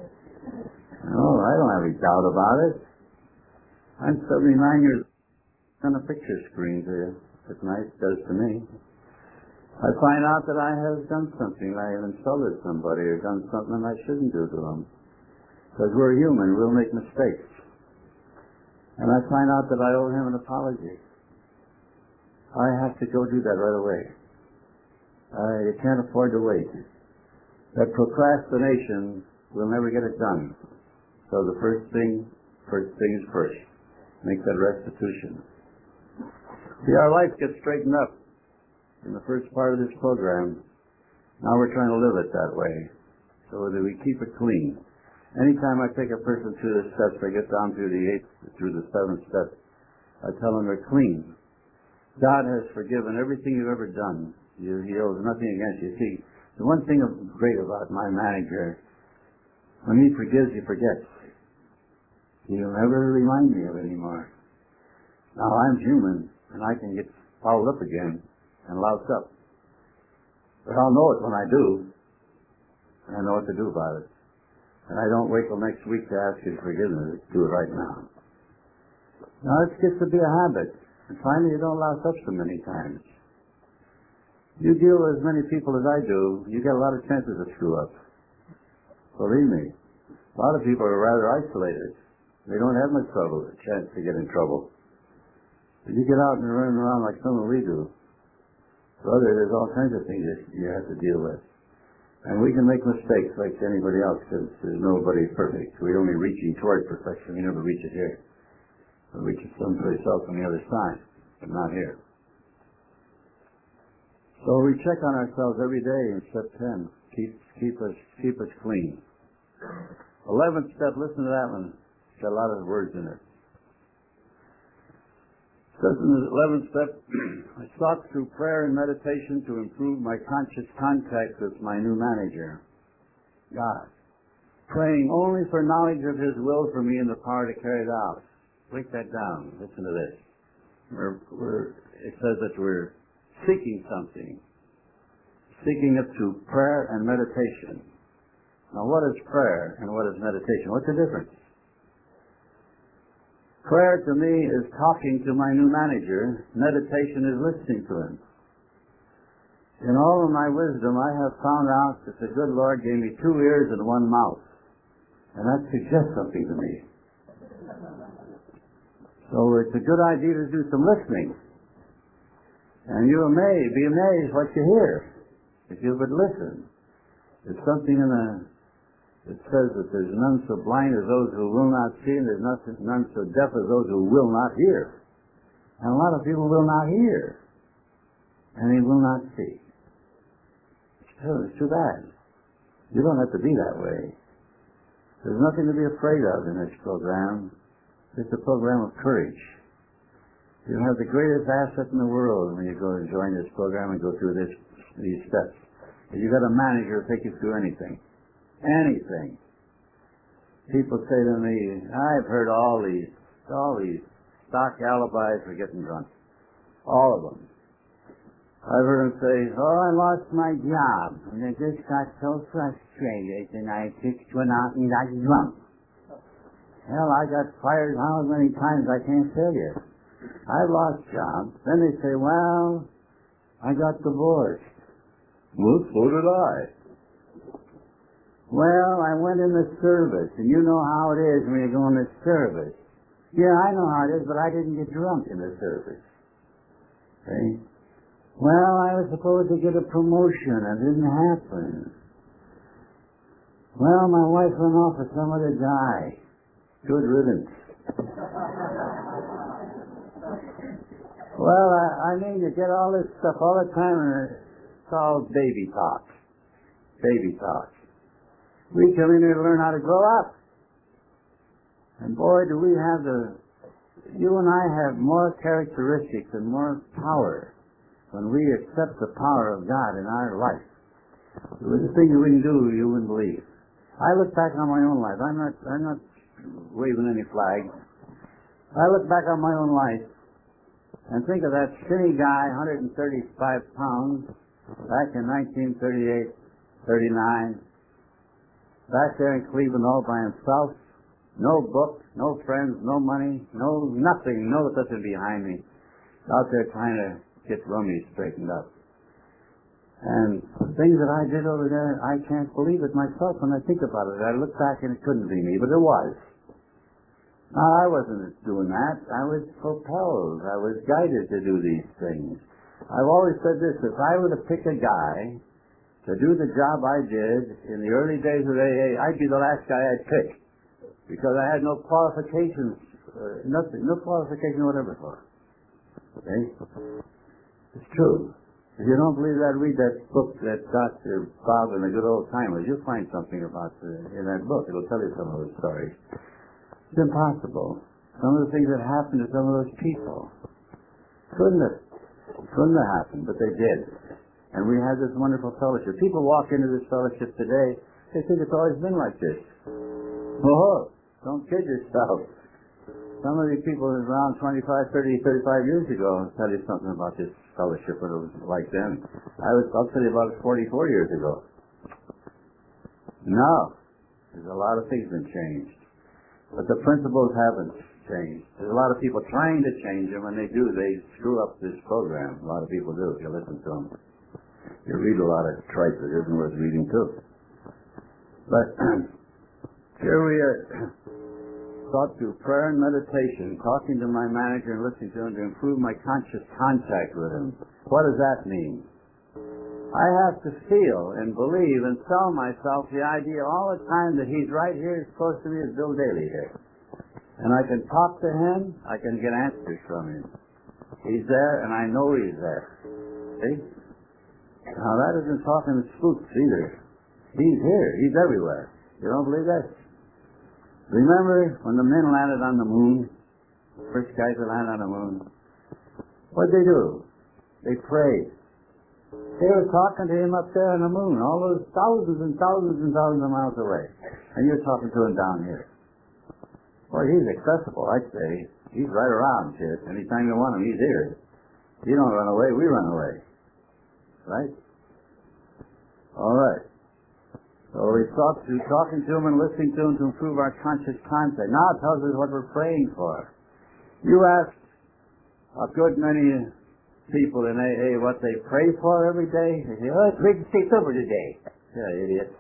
[SPEAKER 2] No, I don't have any doubt about it. I'm 79 years old. on a picture screen there. It's nice, does to me. I find out that I have done something. I have insulted somebody or done something I shouldn't do to them. Because we're human, we'll make mistakes. And I find out that I owe him an apology. I have to go do that right away. I can't afford to wait. That procrastination will never get it done. So the first thing is first. Make that restitution. See, our life gets straightened up in the first part of this program. Now we're trying to live it that way, so that we keep it clean. Anytime I take a person through the steps, I get down through the 7th step, I tell them they're clean. God has forgiven everything you've ever done. He owes nothing against you. See, the one thing great about my manager, when he forgives, he forgets. He'll never remind me of it anymore. Now I'm human, and I can get fouled up again and loused up. But I'll know it when I do, and I know what to do about it. And I don't wait till next week to ask his forgiveness. Do it right now. Now it gets to be a habit, and finally you don't louse up so many times. You deal with as many people as I do, you get a lot of chances to screw up. Believe me, a lot of people are rather isolated. They don't have much chance to get in trouble. But you get out and run around like some of we do. Brother, there's all kinds of things that you have to deal with. And we can make mistakes like anybody else, because there's nobody perfect. We're only reaching toward perfection. We never reach it here. We reach it someplace else on the other side, but not here. So we check on ourselves every day in step 10. Keep us clean. 11th step, listen to that one. It's got a lot of words in it. It says in the 11th step, I sought through prayer and meditation to improve my conscious contact with my new manager, God, praying only for knowledge of His will for me and the power to carry it out. Break that down. Listen to this. It says that we're seeking something. Seeking it through prayer and meditation. Now what is prayer and what is meditation? What's the difference? Prayer to me is talking to my new manager. Meditation is listening to him. In all of my wisdom, I have found out that the good Lord gave me 2 ears and 1 mouth. And that suggests something to me. So it's a good idea to do some listening. And you may be amazed what you hear if you would listen. There's something it says that there's none so blind as those who will not see, and there's none so deaf as those who will not hear. And a lot of people will not hear, and they will not see. It's too bad. You don't have to be that way. There's nothing to be afraid of in this program. It's a program of courage. You'll have the greatest asset in the world when you go and join this program and go through these steps. If you've got a manager who'll take you through anything. Anything. People say to me, I've heard all these stock alibis for getting drunk. All of them. I've heard them say, I lost my job, and I just got so frustrated, and I just went out and got drunk. Hell, I got fired how many times I can't tell you. I lost jobs. Then they say, well, I got divorced. Well, so did I. Well, I went in the service, and you know how it is when you go in the service. Yeah, I know how it is, but I didn't get drunk in the service. See? Well, I was supposed to get a promotion, and it didn't happen. Well, my wife went off with some other guy. Good riddance. Well, I mean, you get all this stuff all the time, and it's all baby talk. Baby talk. We come in here to learn how to grow up. And boy, do we have you and I have more characteristics and more power when we accept the power of God in our life. There's a thing that we can do you wouldn't believe. I look back on my own life. I'm not waving any flag. I look back on my own life and think of that skinny guy, 135 pounds, back in 1938, 39, back there in Cleveland all by himself, No book, no friends, no money, no nothing, no nothing behind me. Out there trying to get rummies straightened up. And the things that I did over there, I can't believe it myself when I think about it. I look back and it couldn't be me, but it was. Now, I wasn't doing that. I was propelled. I was guided to do these things. I've always said this: if I were to pick a guy to do the job I did in the early days of AA, I'd be the last guy I'd pick, because I had no qualifications, nothing, no qualification whatever for it. Okay? It's true. If you don't believe that, read that book that Dr. Bob and the Good Old Timers. You'll find something about in that book. It'll tell you some of those stories. It's impossible. Some of the things that happened to some of those people couldn't have happened, but they did. And we had this wonderful fellowship. People walk into this fellowship today, they think it's always been like this. Oh, don't kid yourself. Some of these people around 25, 30, 35 years ago will tell you something about this fellowship, what it was like then. I'll tell you about it 44 years ago. No, there's a lot of things been changed. But the principles haven't changed. There's a lot of people trying to change them. When they do, they screw up this program. A lot of people do, if you listen to them. You read a lot of tripe that isn't worth reading, too. But here we are, taught through prayer and meditation, talking to my manager and listening to him to improve my conscious contact with him. What does that mean? I have to feel and believe and tell myself the idea all the time that he's right here as close to me as Bill Daly here. And I can talk to him, I can get answers from him. He's there and I know he's there. See? Now that isn't talking to spooks either. He's here, he's everywhere. You don't believe that? Remember when the men landed on the moon, first guys that landed on the moon, what'd they do? They prayed. They were talking to him up there on the moon, all those thousands and thousands and thousands of miles away. And you're talking to him down here. Well, he's accessible, I'd say. He's right around here. Anytime you want him, he's here. You don't run away, we run away. Right? All right. So we talk through talking to him and listening to him to improve our conscious contact. Now it tells us what we're praying for. You ask a good many people in AA what they pray for every day. They say, oh, pray to stay sober today. Yeah, idiot.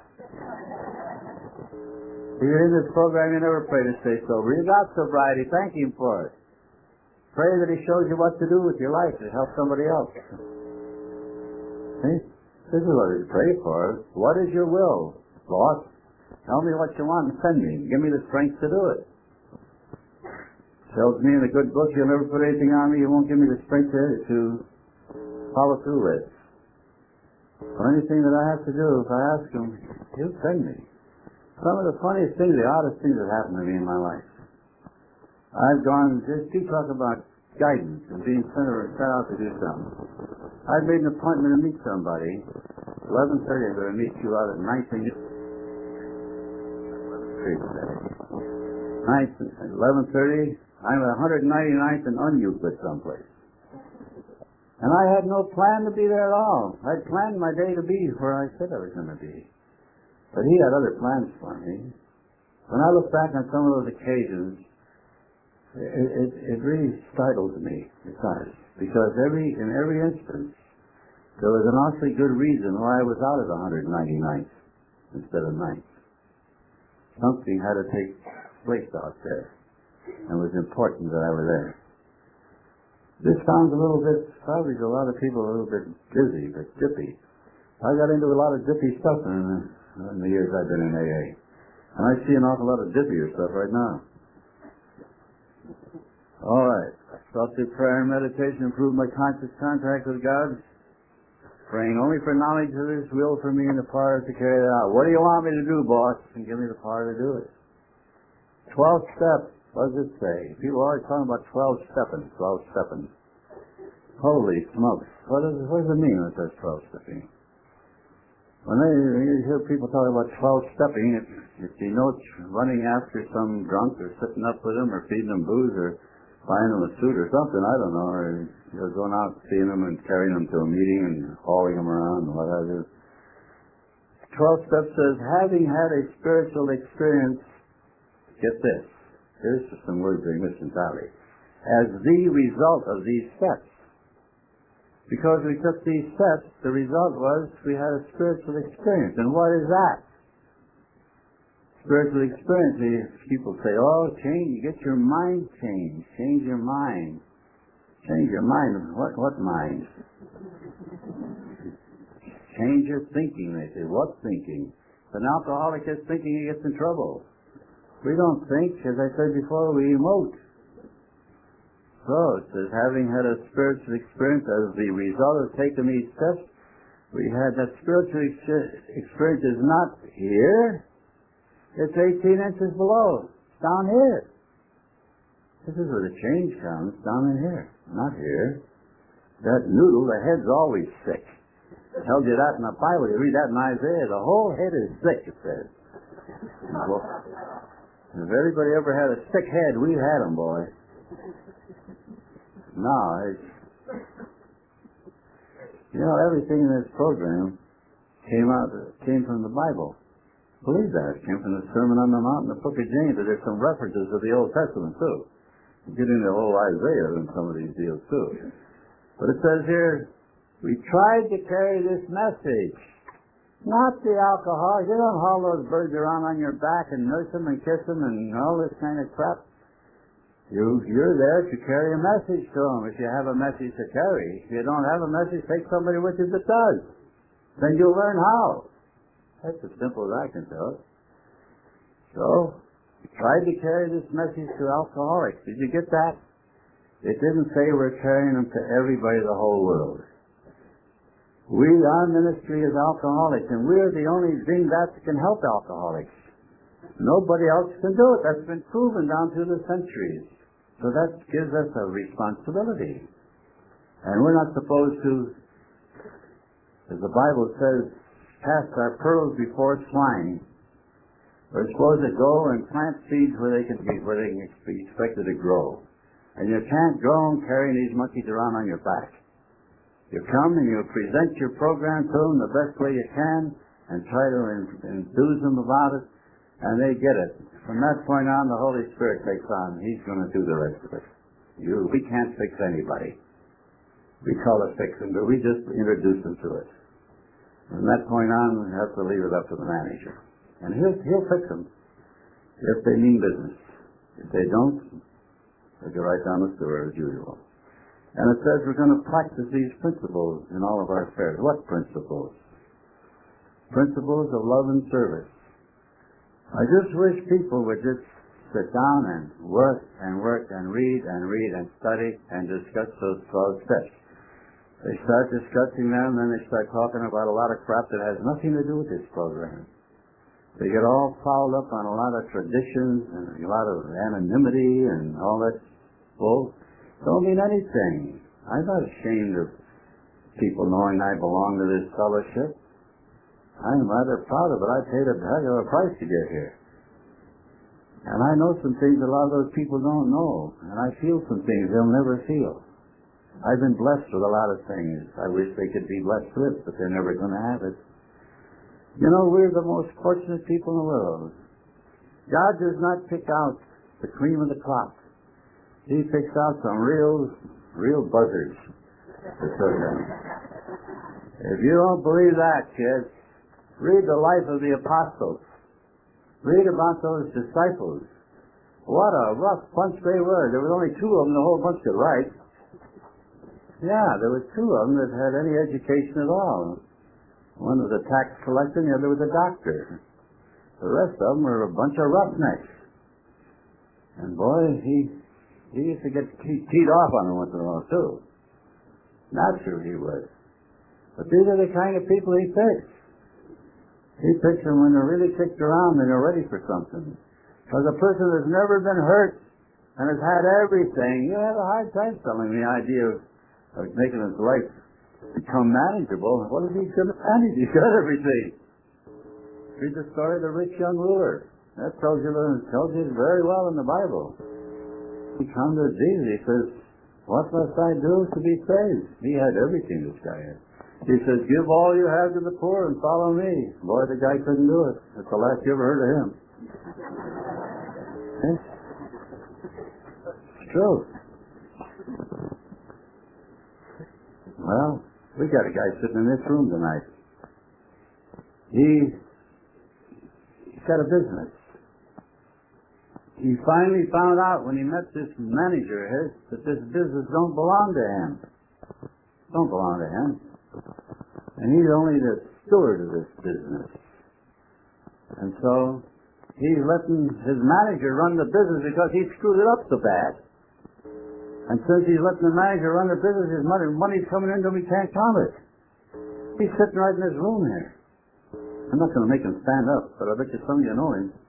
[SPEAKER 2] If you're in this program, you never pray to stay sober. You got sobriety. Thank him for it. Pray that he shows you what to do with your life to help somebody else. See? This is what we pray for. What is your will, boss? Tell me what you want and send me. Give me the strength to do it. Tells me in a good book, you'll never put anything on me you won't give me the strength to follow through with. Or anything that I have to do, if I ask him, he'll send me. Some of the funniest things, the oddest things that happened to me in my life. I've gone, just you talk about guidance and being sent out to do something. I've made an appointment to meet somebody. 11:30, I'm going to meet you out at 19th Street today. 11:30, I'm at 199th and Uneuclid someplace. And I had no plan to be there at all. I'd planned my day to be where I said I was going to be. But he had other plans for me. When I look back on some of those occasions, it really startles me. It does. Because in every instance, there was an awfully good reason why I was out at 199th instead of 9th. Something had to take place out there. And it was important that I were there. This sounds a little bit, probably to a lot of people, a little bit dizzy, but dippy. I got into a lot of dippy stuff in the years I've been in AA. And I see an awful lot of dippier stuff right now. All right. Sought through prayer and meditation, improve my conscious contact with God. Praying only for knowledge of His will for me and the power to carry it out. What do you want me to do, boss? And give me the power to do it. 12 steps. What does it say? People are always talking about 12 stepping. 12 stepping. Holy smokes. What does it mean when it says 12 stepping? When you hear people talking about 12 stepping, if you know it's running after some drunk or sitting up with them or feeding them booze or buying them a suit or something, I don't know, or you're going out seeing them and carrying them to a meeting and hauling them around and what have you. 12 steps says, having had a spiritual experience get this. Here's some words being missed entirely. As the result of these steps. Because we took these steps, the result was we had a spiritual experience. And what is that? Spiritual experience, people say, oh, change, get your mind changed. Change your mind. Change your mind. What mind? Change your thinking, they say. What thinking? If an alcoholic is thinking, he gets in trouble. We don't think, as I said before, we emote. So it says, having had a spiritual experience as the result of taking these steps, we had that spiritual experience is not here. It's 18 inches below. It's down here. This is where the change comes, down in here, not here. That noodle, the head's always sick. It tells you that in the Bible. You read that in Isaiah. The whole head is sick, it says. Well, if anybody ever had a sick head, we've had them, boy. No, everything in this program came from the Bible. Believe that. It came from the Sermon on the Mount and the Book of James. There's some references to the Old Testament, too. You get into the whole Isaiah in some of these deals, too. But it says here, we tried to carry this message. Not the alcohol. You don't haul those birds around on your back and nurse them and kiss them and all this kind of crap. You're there to carry a message to them if you have a message to carry. If you don't have a message, take somebody with you that does. Then you'll learn how. That's as simple as I can tell it. So, we tried to carry this message to alcoholics. Did you get that? It didn't say we're carrying them to everybody, the whole world. Our ministry is alcoholics, and we're the only thing that can help alcoholics. Nobody else can do it. That's been proven down through the centuries. So that gives us a responsibility. And we're not supposed to, as the Bible says, cast our pearls before swine. We're supposed to go and plant seeds where they can be expected to grow. And you can't grow them carrying these monkeys around on your back. You come and you present your program to them the best way you can and try to enthuse them about it, and they get it. From that point on, the Holy Spirit takes on. He's going to do the rest of it. We can't fix anybody. We call it fixing, but we just introduce them to it. From that point on, we have to leave it up to the manager. And he'll fix them if they mean business. If they don't, they'll go right down the sewer as usual. And it says we're going to practice these principles in all of our affairs. What principles? Principles of love and service. I just wish people would just sit down and work and read and study and discuss those 12 steps. They start discussing them, and then they start talking about a lot of crap that has nothing to do with this program. They get all fouled up on a lot of traditions and a lot of anonymity and all that bull. Don't mean anything. I'm not ashamed of people knowing I belong to this fellowship. I'm rather proud of it. I paid a heck of a price to get here. And I know some things a lot of those people don't know. And I feel some things they'll never feel. I've been blessed with a lot of things I wish they could be blessed with, but they're never going to have it. You know, we're the most fortunate people in the world. God does not pick out the cream of the crop. He picks out some real buzzards. If you don't believe that, kids, read the life of the apostles. Read about those disciples. What a rough bunch they were. There was only 2 of them, the whole bunch could write. Yeah, there was 2 of them that had any education at all. One was a tax collector, and the other was a doctor. The rest of them were a bunch of roughnecks. And boy, he used to get teed off on them once in a while, too. Naturally, he would. But these are the kind of people he picks. He picks them when they're really kicked around and they're ready for something. Because a person that's never been hurt and has had everything, you have a hard time selling the idea of making his life become manageable. What is he going to manage? He's got everything. Read the story of the rich young ruler. That tells you very well in the Bible. He comes to Jesus. He says, "What must I do to be saved?" He had everything, this guy had. He says, "Give all you have to the poor and follow me." Boy, the guy couldn't do it. That's the last you ever heard of him. It's true. Well, we got a guy sitting in this room tonight. He's got a business. He finally found out when he met this manager of his that this business don't belong to him. Don't belong to him. And he's only the steward of this business. And so he's letting his manager run the business because he screwed it up so bad. And since he's letting the manager run the business, his money's coming into him, he can't count it. He's sitting right in this room here. I'm not going to make him stand up, but I bet you some of you know him.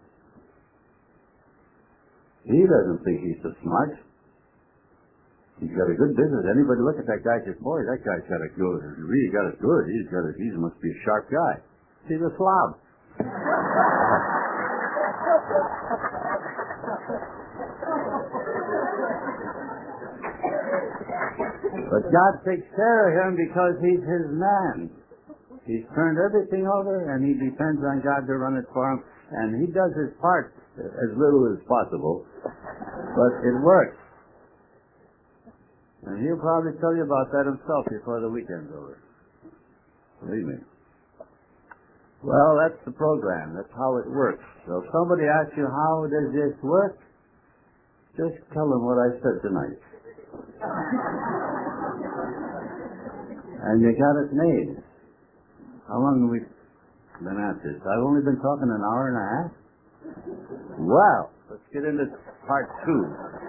[SPEAKER 2] He doesn't think he's so smart. He's got a good business. Anybody look at that guy and says, boy, that guy's got it good. He really got it good. He must be a sharp guy. He's a slob. But God takes care of him because he's his man. He's turned everything over and he depends on God to run it for him. And he does his part as little as possible. But it works. And he'll probably tell you about that himself before the weekend's over. Believe me. Well, that's the program. That's how it works. So if somebody asks you, how does this work? Just tell them what I said tonight. And you got it made. How long have we been at this? I've only been talking an hour and a half. Well, let's get into part 2.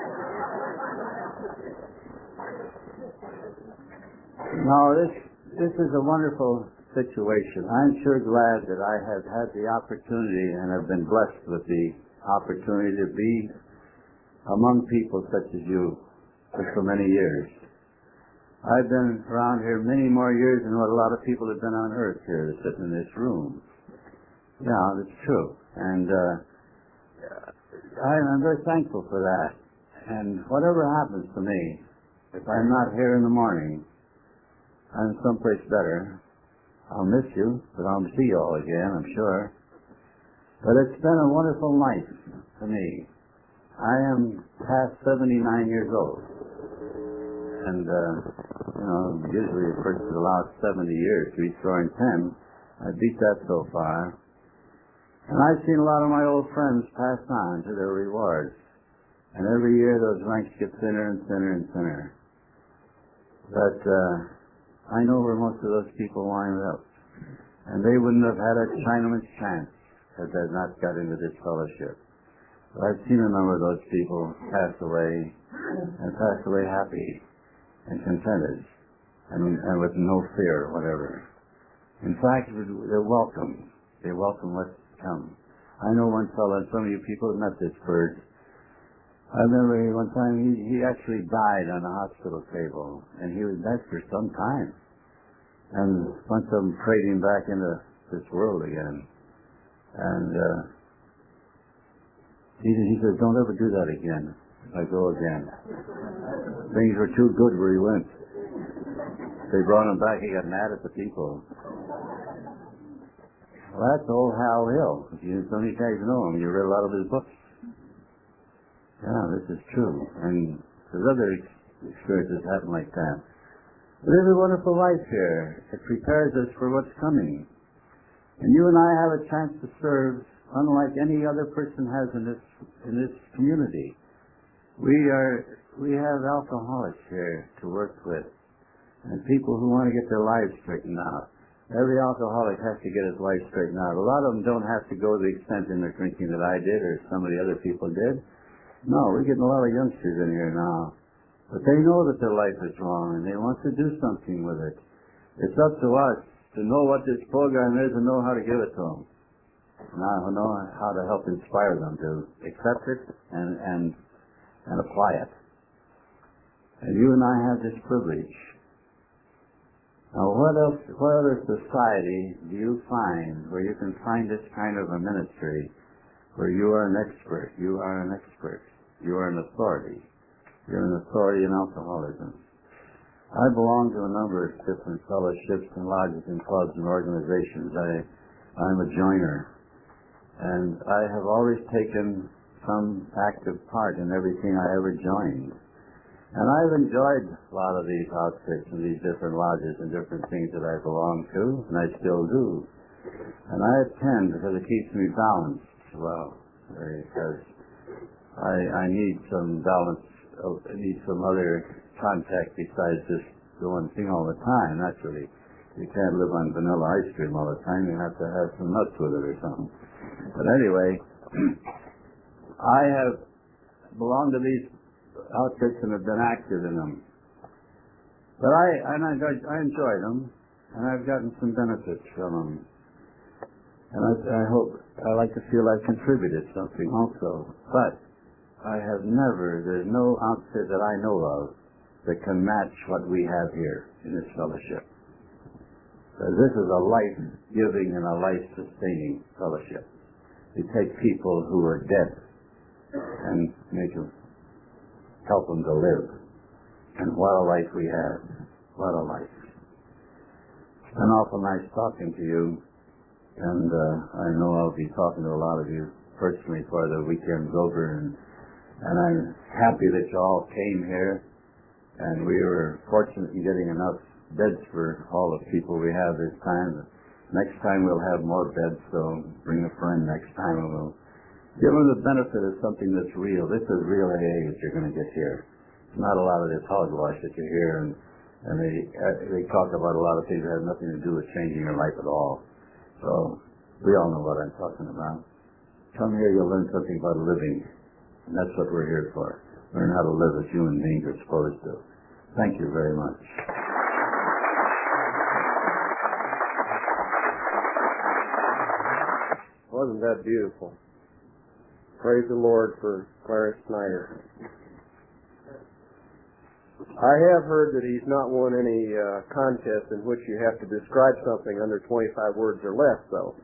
[SPEAKER 2] Now, this is a wonderful situation. I'm sure glad that I have had the opportunity and have been blessed with the opportunity to be among people such as you for so many years. I've been around here many more years than what a lot of people have been on earth here sitting in this room. Yeah, that's true. And I'm very thankful for that. And whatever happens to me, if I'm not here in the morning, I'm someplace better. I'll miss you, but I'll see you all again, I'm sure. But it's been a wonderful life for me. I am past 79 years old. And, usually a person allows 70 years to be throwing 10. I beat that so far. And I've seen a lot of my old friends pass on to their rewards. And every year those ranks get thinner and thinner and thinner. But I know where most of those people wind up. And they wouldn't have had a Chinaman's chance had they not got into this fellowship. But I've seen a number of those people pass away, and pass away happy and contented, and with no fear or whatever. In fact, they're welcome. They welcome what's to come. I know one fellow, and some of you people have met this bird. I remember one time he actually died on a hospital table, and he was dead for some time. And a bunch of them prayed him back into this world again. And he said, don't ever do that again. I go again. Things were too good where he went. They brought him back, he got mad at the people. Well, that's old Hal Hill. Some of you guys know him. You read a lot of his books. Yeah, this is true. And there's other experiences happen like that. But there's a wonderful life here. It prepares us for what's coming. And you and I have a chance to serve unlike any other person has in this community. We have alcoholics here to work with, and people who want to get their lives straightened out. Every alcoholic has to get his life straightened out. A lot of them don't have to go to the extent in their drinking that I did or some of the other people did. No, we're getting a lot of youngsters in here now. But they know that their life is wrong, and they want to do something with it. It's up to us to know what this program is and know how to give it to them. And I know how to help inspire them to accept it and apply it. And you and I have this privilege. Now, what other society do you find where you can find this kind of a ministry where you are an expert? You are an expert. You are an authority. You're an authority in alcoholism. I belong to a number of different fellowships and lodges and clubs and organizations. I'm a joiner. And I have always taken some active part in everything I ever joined. And I've enjoyed a lot of these outfits and these different lodges and different things that I belong to, and I still do. And I attend because it keeps me balanced well, because I need some balance, I need some other contact besides just the one thing all the time. Naturally, you can't live on vanilla ice cream all the time. You have to have some nuts with it or something. But anyway, I have belonged to these outfits and have been active in them. But I enjoy them, and I've gotten some benefits from them. And I hope, I like to feel I've contributed something also. But I have never, there's no outfit that I know of that can match what we have here in this fellowship. Because this is a life-giving and a life-sustaining fellowship. We take people who are dead and help them to live. And what a life we have. What a life. It's been awful nice talking to you. And I know I'll be talking to a lot of you personally before the weekend's over, and I'm happy that you all came here, and we were fortunate in getting enough beds for all the people we have this time. Next time we'll have more beds, so bring a friend next time, and we'll give them the benefit of something that's real. This is real AA that you're going to get here. It's not a lot of this hogwash that you hear, and they talk about a lot of things that have nothing to do with changing your life at all. So, we all know what I'm talking about. Come here, you'll learn something about living. And that's what we're here for. Learn how to live as human beings are supposed to. Thank you very much.
[SPEAKER 1] Wasn't that beautiful? Praise the Lord for Clarence Snyder. I have heard that he's not won any contest in which you have to describe something under 25 words or less, though.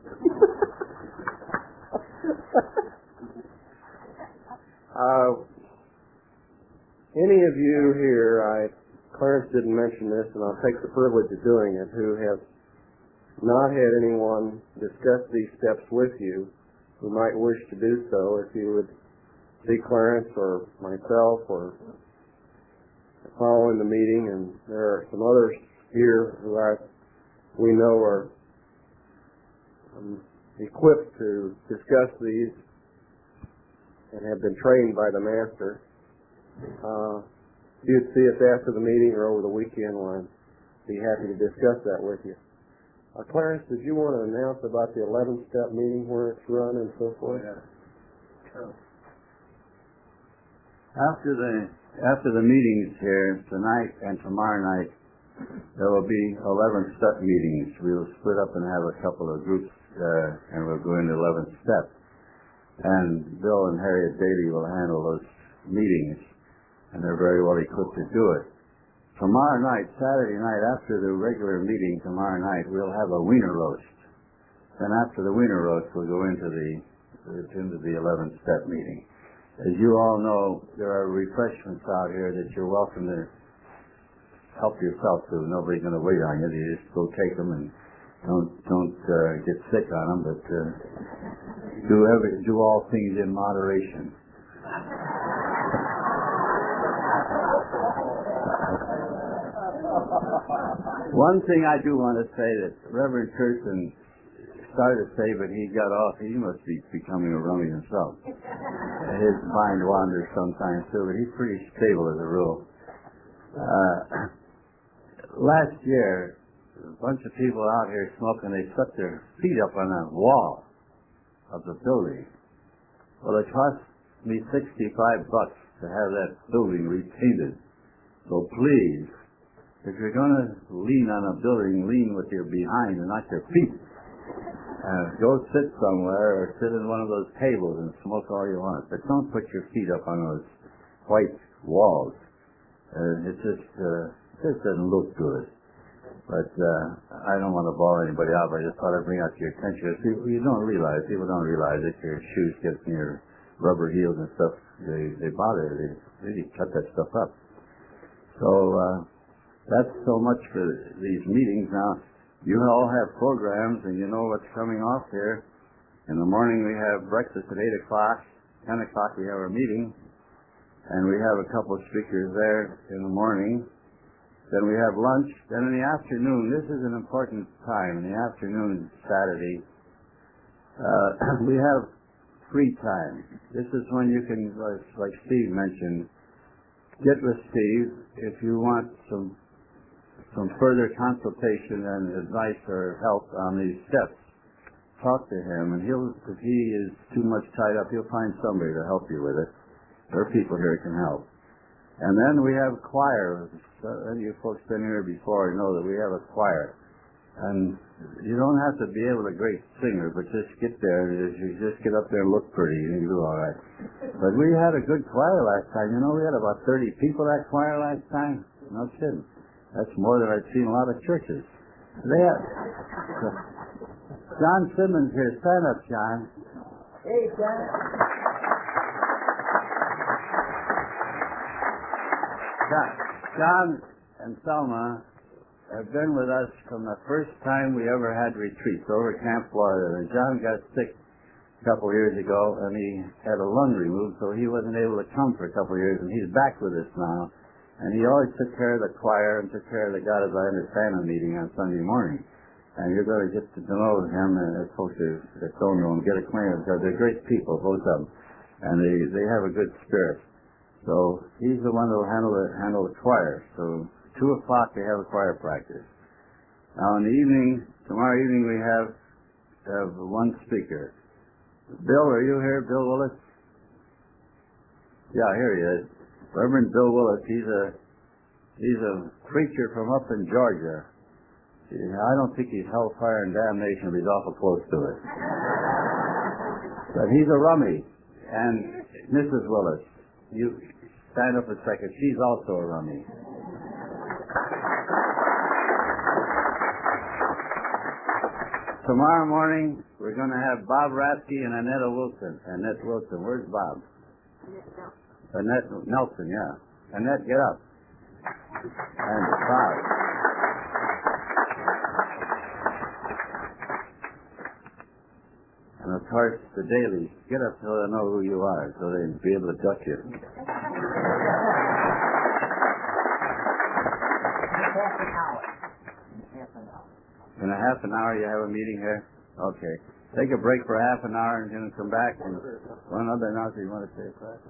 [SPEAKER 1] Any of you here, Clarence didn't mention this, and I'll take the privilege of doing it, who have not had anyone discuss these steps with you, who might wish to do so, if you would see Clarence or myself or following the meeting, and there are some others here who we know are equipped to discuss these and have been trained by the Master. If you'd see us after the meeting or over the weekend, I'd be happy to discuss that with you. Clarence, did you want to announce about the 11-step meeting, where it's run and so forth?
[SPEAKER 2] Yeah. After the meetings here tonight and tomorrow night, there will be 11-step meetings. We'll split up and have a couple of groups, and we'll go into 11th step. And Bill and Harriet Daly will handle those meetings, and they're very well equipped to do it. Tomorrow night, Saturday night, after the regular meeting tomorrow night, we'll have a wiener roast. Then after the wiener roast, we'll go into the 11th step meeting. As you all know, there are refreshments out here that you're welcome to help yourself to. Nobody's going to wait on you. You just go take them, and don't get sick on them, but do all things in moderation. One thing I do want to say that Reverend Kirsten started to say, but he got off. He must be becoming a rummy himself. His mind wanders sometimes too, but he's pretty stable as a rule. Last year, a bunch of people out here smoking, they stuck their feet up on a wall of the building. Well, it cost me $65 to have that building repainted. So please, if you're going to lean on a building, lean with your behind and not your feet. Go sit somewhere or sit in one of those tables and smoke all you want. But don't put your feet up on those white walls. It just doesn't look good. But I don't want to bore anybody out, but I just thought I'd bring out to your attention. People don't realize that your shoes get near rubber heels and stuff. They bother. They really cut that stuff up. So that's so much for these meetings. Now, you all have programs, and you know what's coming off here. In the morning, we have breakfast at 8 o'clock, 10 o'clock we have our meeting, and we have a couple of speakers there in the morning. Then we have lunch. Then in the afternoon, this is an important time. In the afternoon, Saturday, we have free time. This is when you can, like Steve mentioned, get with Steve if you want some further consultation and advice or help on these steps. Talk to him, and if he is too much tied up, he'll find somebody to help you with it. There are people here who can help. And then we have choir. Any of you folks been here before know that we have a choir. And you don't have to be able to be a great singer, but just get there. You just get up there and look pretty, and you do all right. But we had a good choir last time. You know, we had about 30 people at choir last time. No kidding. That's more than I've seen a lot of churches. They have... John Simmons here. Stand up, John.
[SPEAKER 3] Hey, John.
[SPEAKER 2] John and Selma have been with us from the first time we ever had retreats over at Camp Florida. And John got sick a couple of years ago, and he had a lung removed, so he wasn't able to come for a couple of years, and he's back with us now. And he always took care of the choir and took care of the God as I Understand meeting on Sunday morning. And you're going to get to know him and folks that don't know him, get acquainted, because they're great people, both of them. And they have a good spirit. So he's the one that will handle the choir. So 2 o'clock they have a choir practice. Now in the evening, tomorrow evening we have one speaker. Bill, are you here? Bill Willis? Yeah, here he is. Reverend Bill Willis. He's a preacher from up in Georgia. I don't think he's hellfire and damnation, but he's awful close to it. But he's a rummy. And Mrs. Willis, you stand up a second. She's also a rummy. Tomorrow morning, we're going to have Bob Ratsky and Annette Wilson. Annette Wilson. Where's Bob? Annette Nelson, yeah. Annette, get up. And Bob. And of course, the dailies. Get up so they know who you are, so they'll be able to duck you. In a half an hour, you have a meeting here? Okay. Take a break for half an hour and then come back. And one other announcement you want to say, Fred?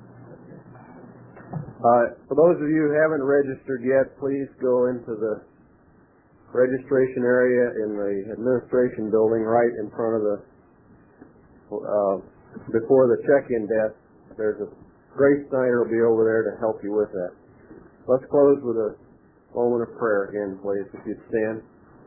[SPEAKER 1] For those of you who haven't registered yet, please go into the registration area in the administration building right in front of the before the check-in desk. There's a Grace Snyder will be over there to help you with that. Let's close with a moment of prayer again, please, if you'd stand.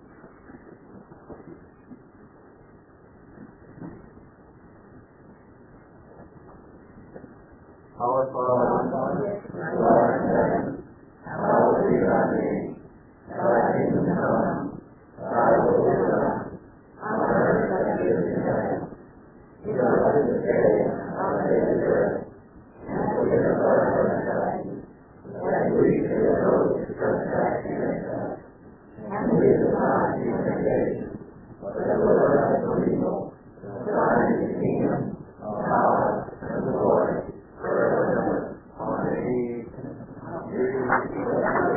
[SPEAKER 1] Our Father, who art in heaven, hallowed be thy name. Thy kingdom come, thy will be done, on earth as it is in heaven. Give us this day our daily bread, and forgive us our trespasses, as we forgive those who trespass against us. And lead us not into temptation, but deliver us from evil. For thine is the kingdom, the power, and the glory, forever and ever. Amen.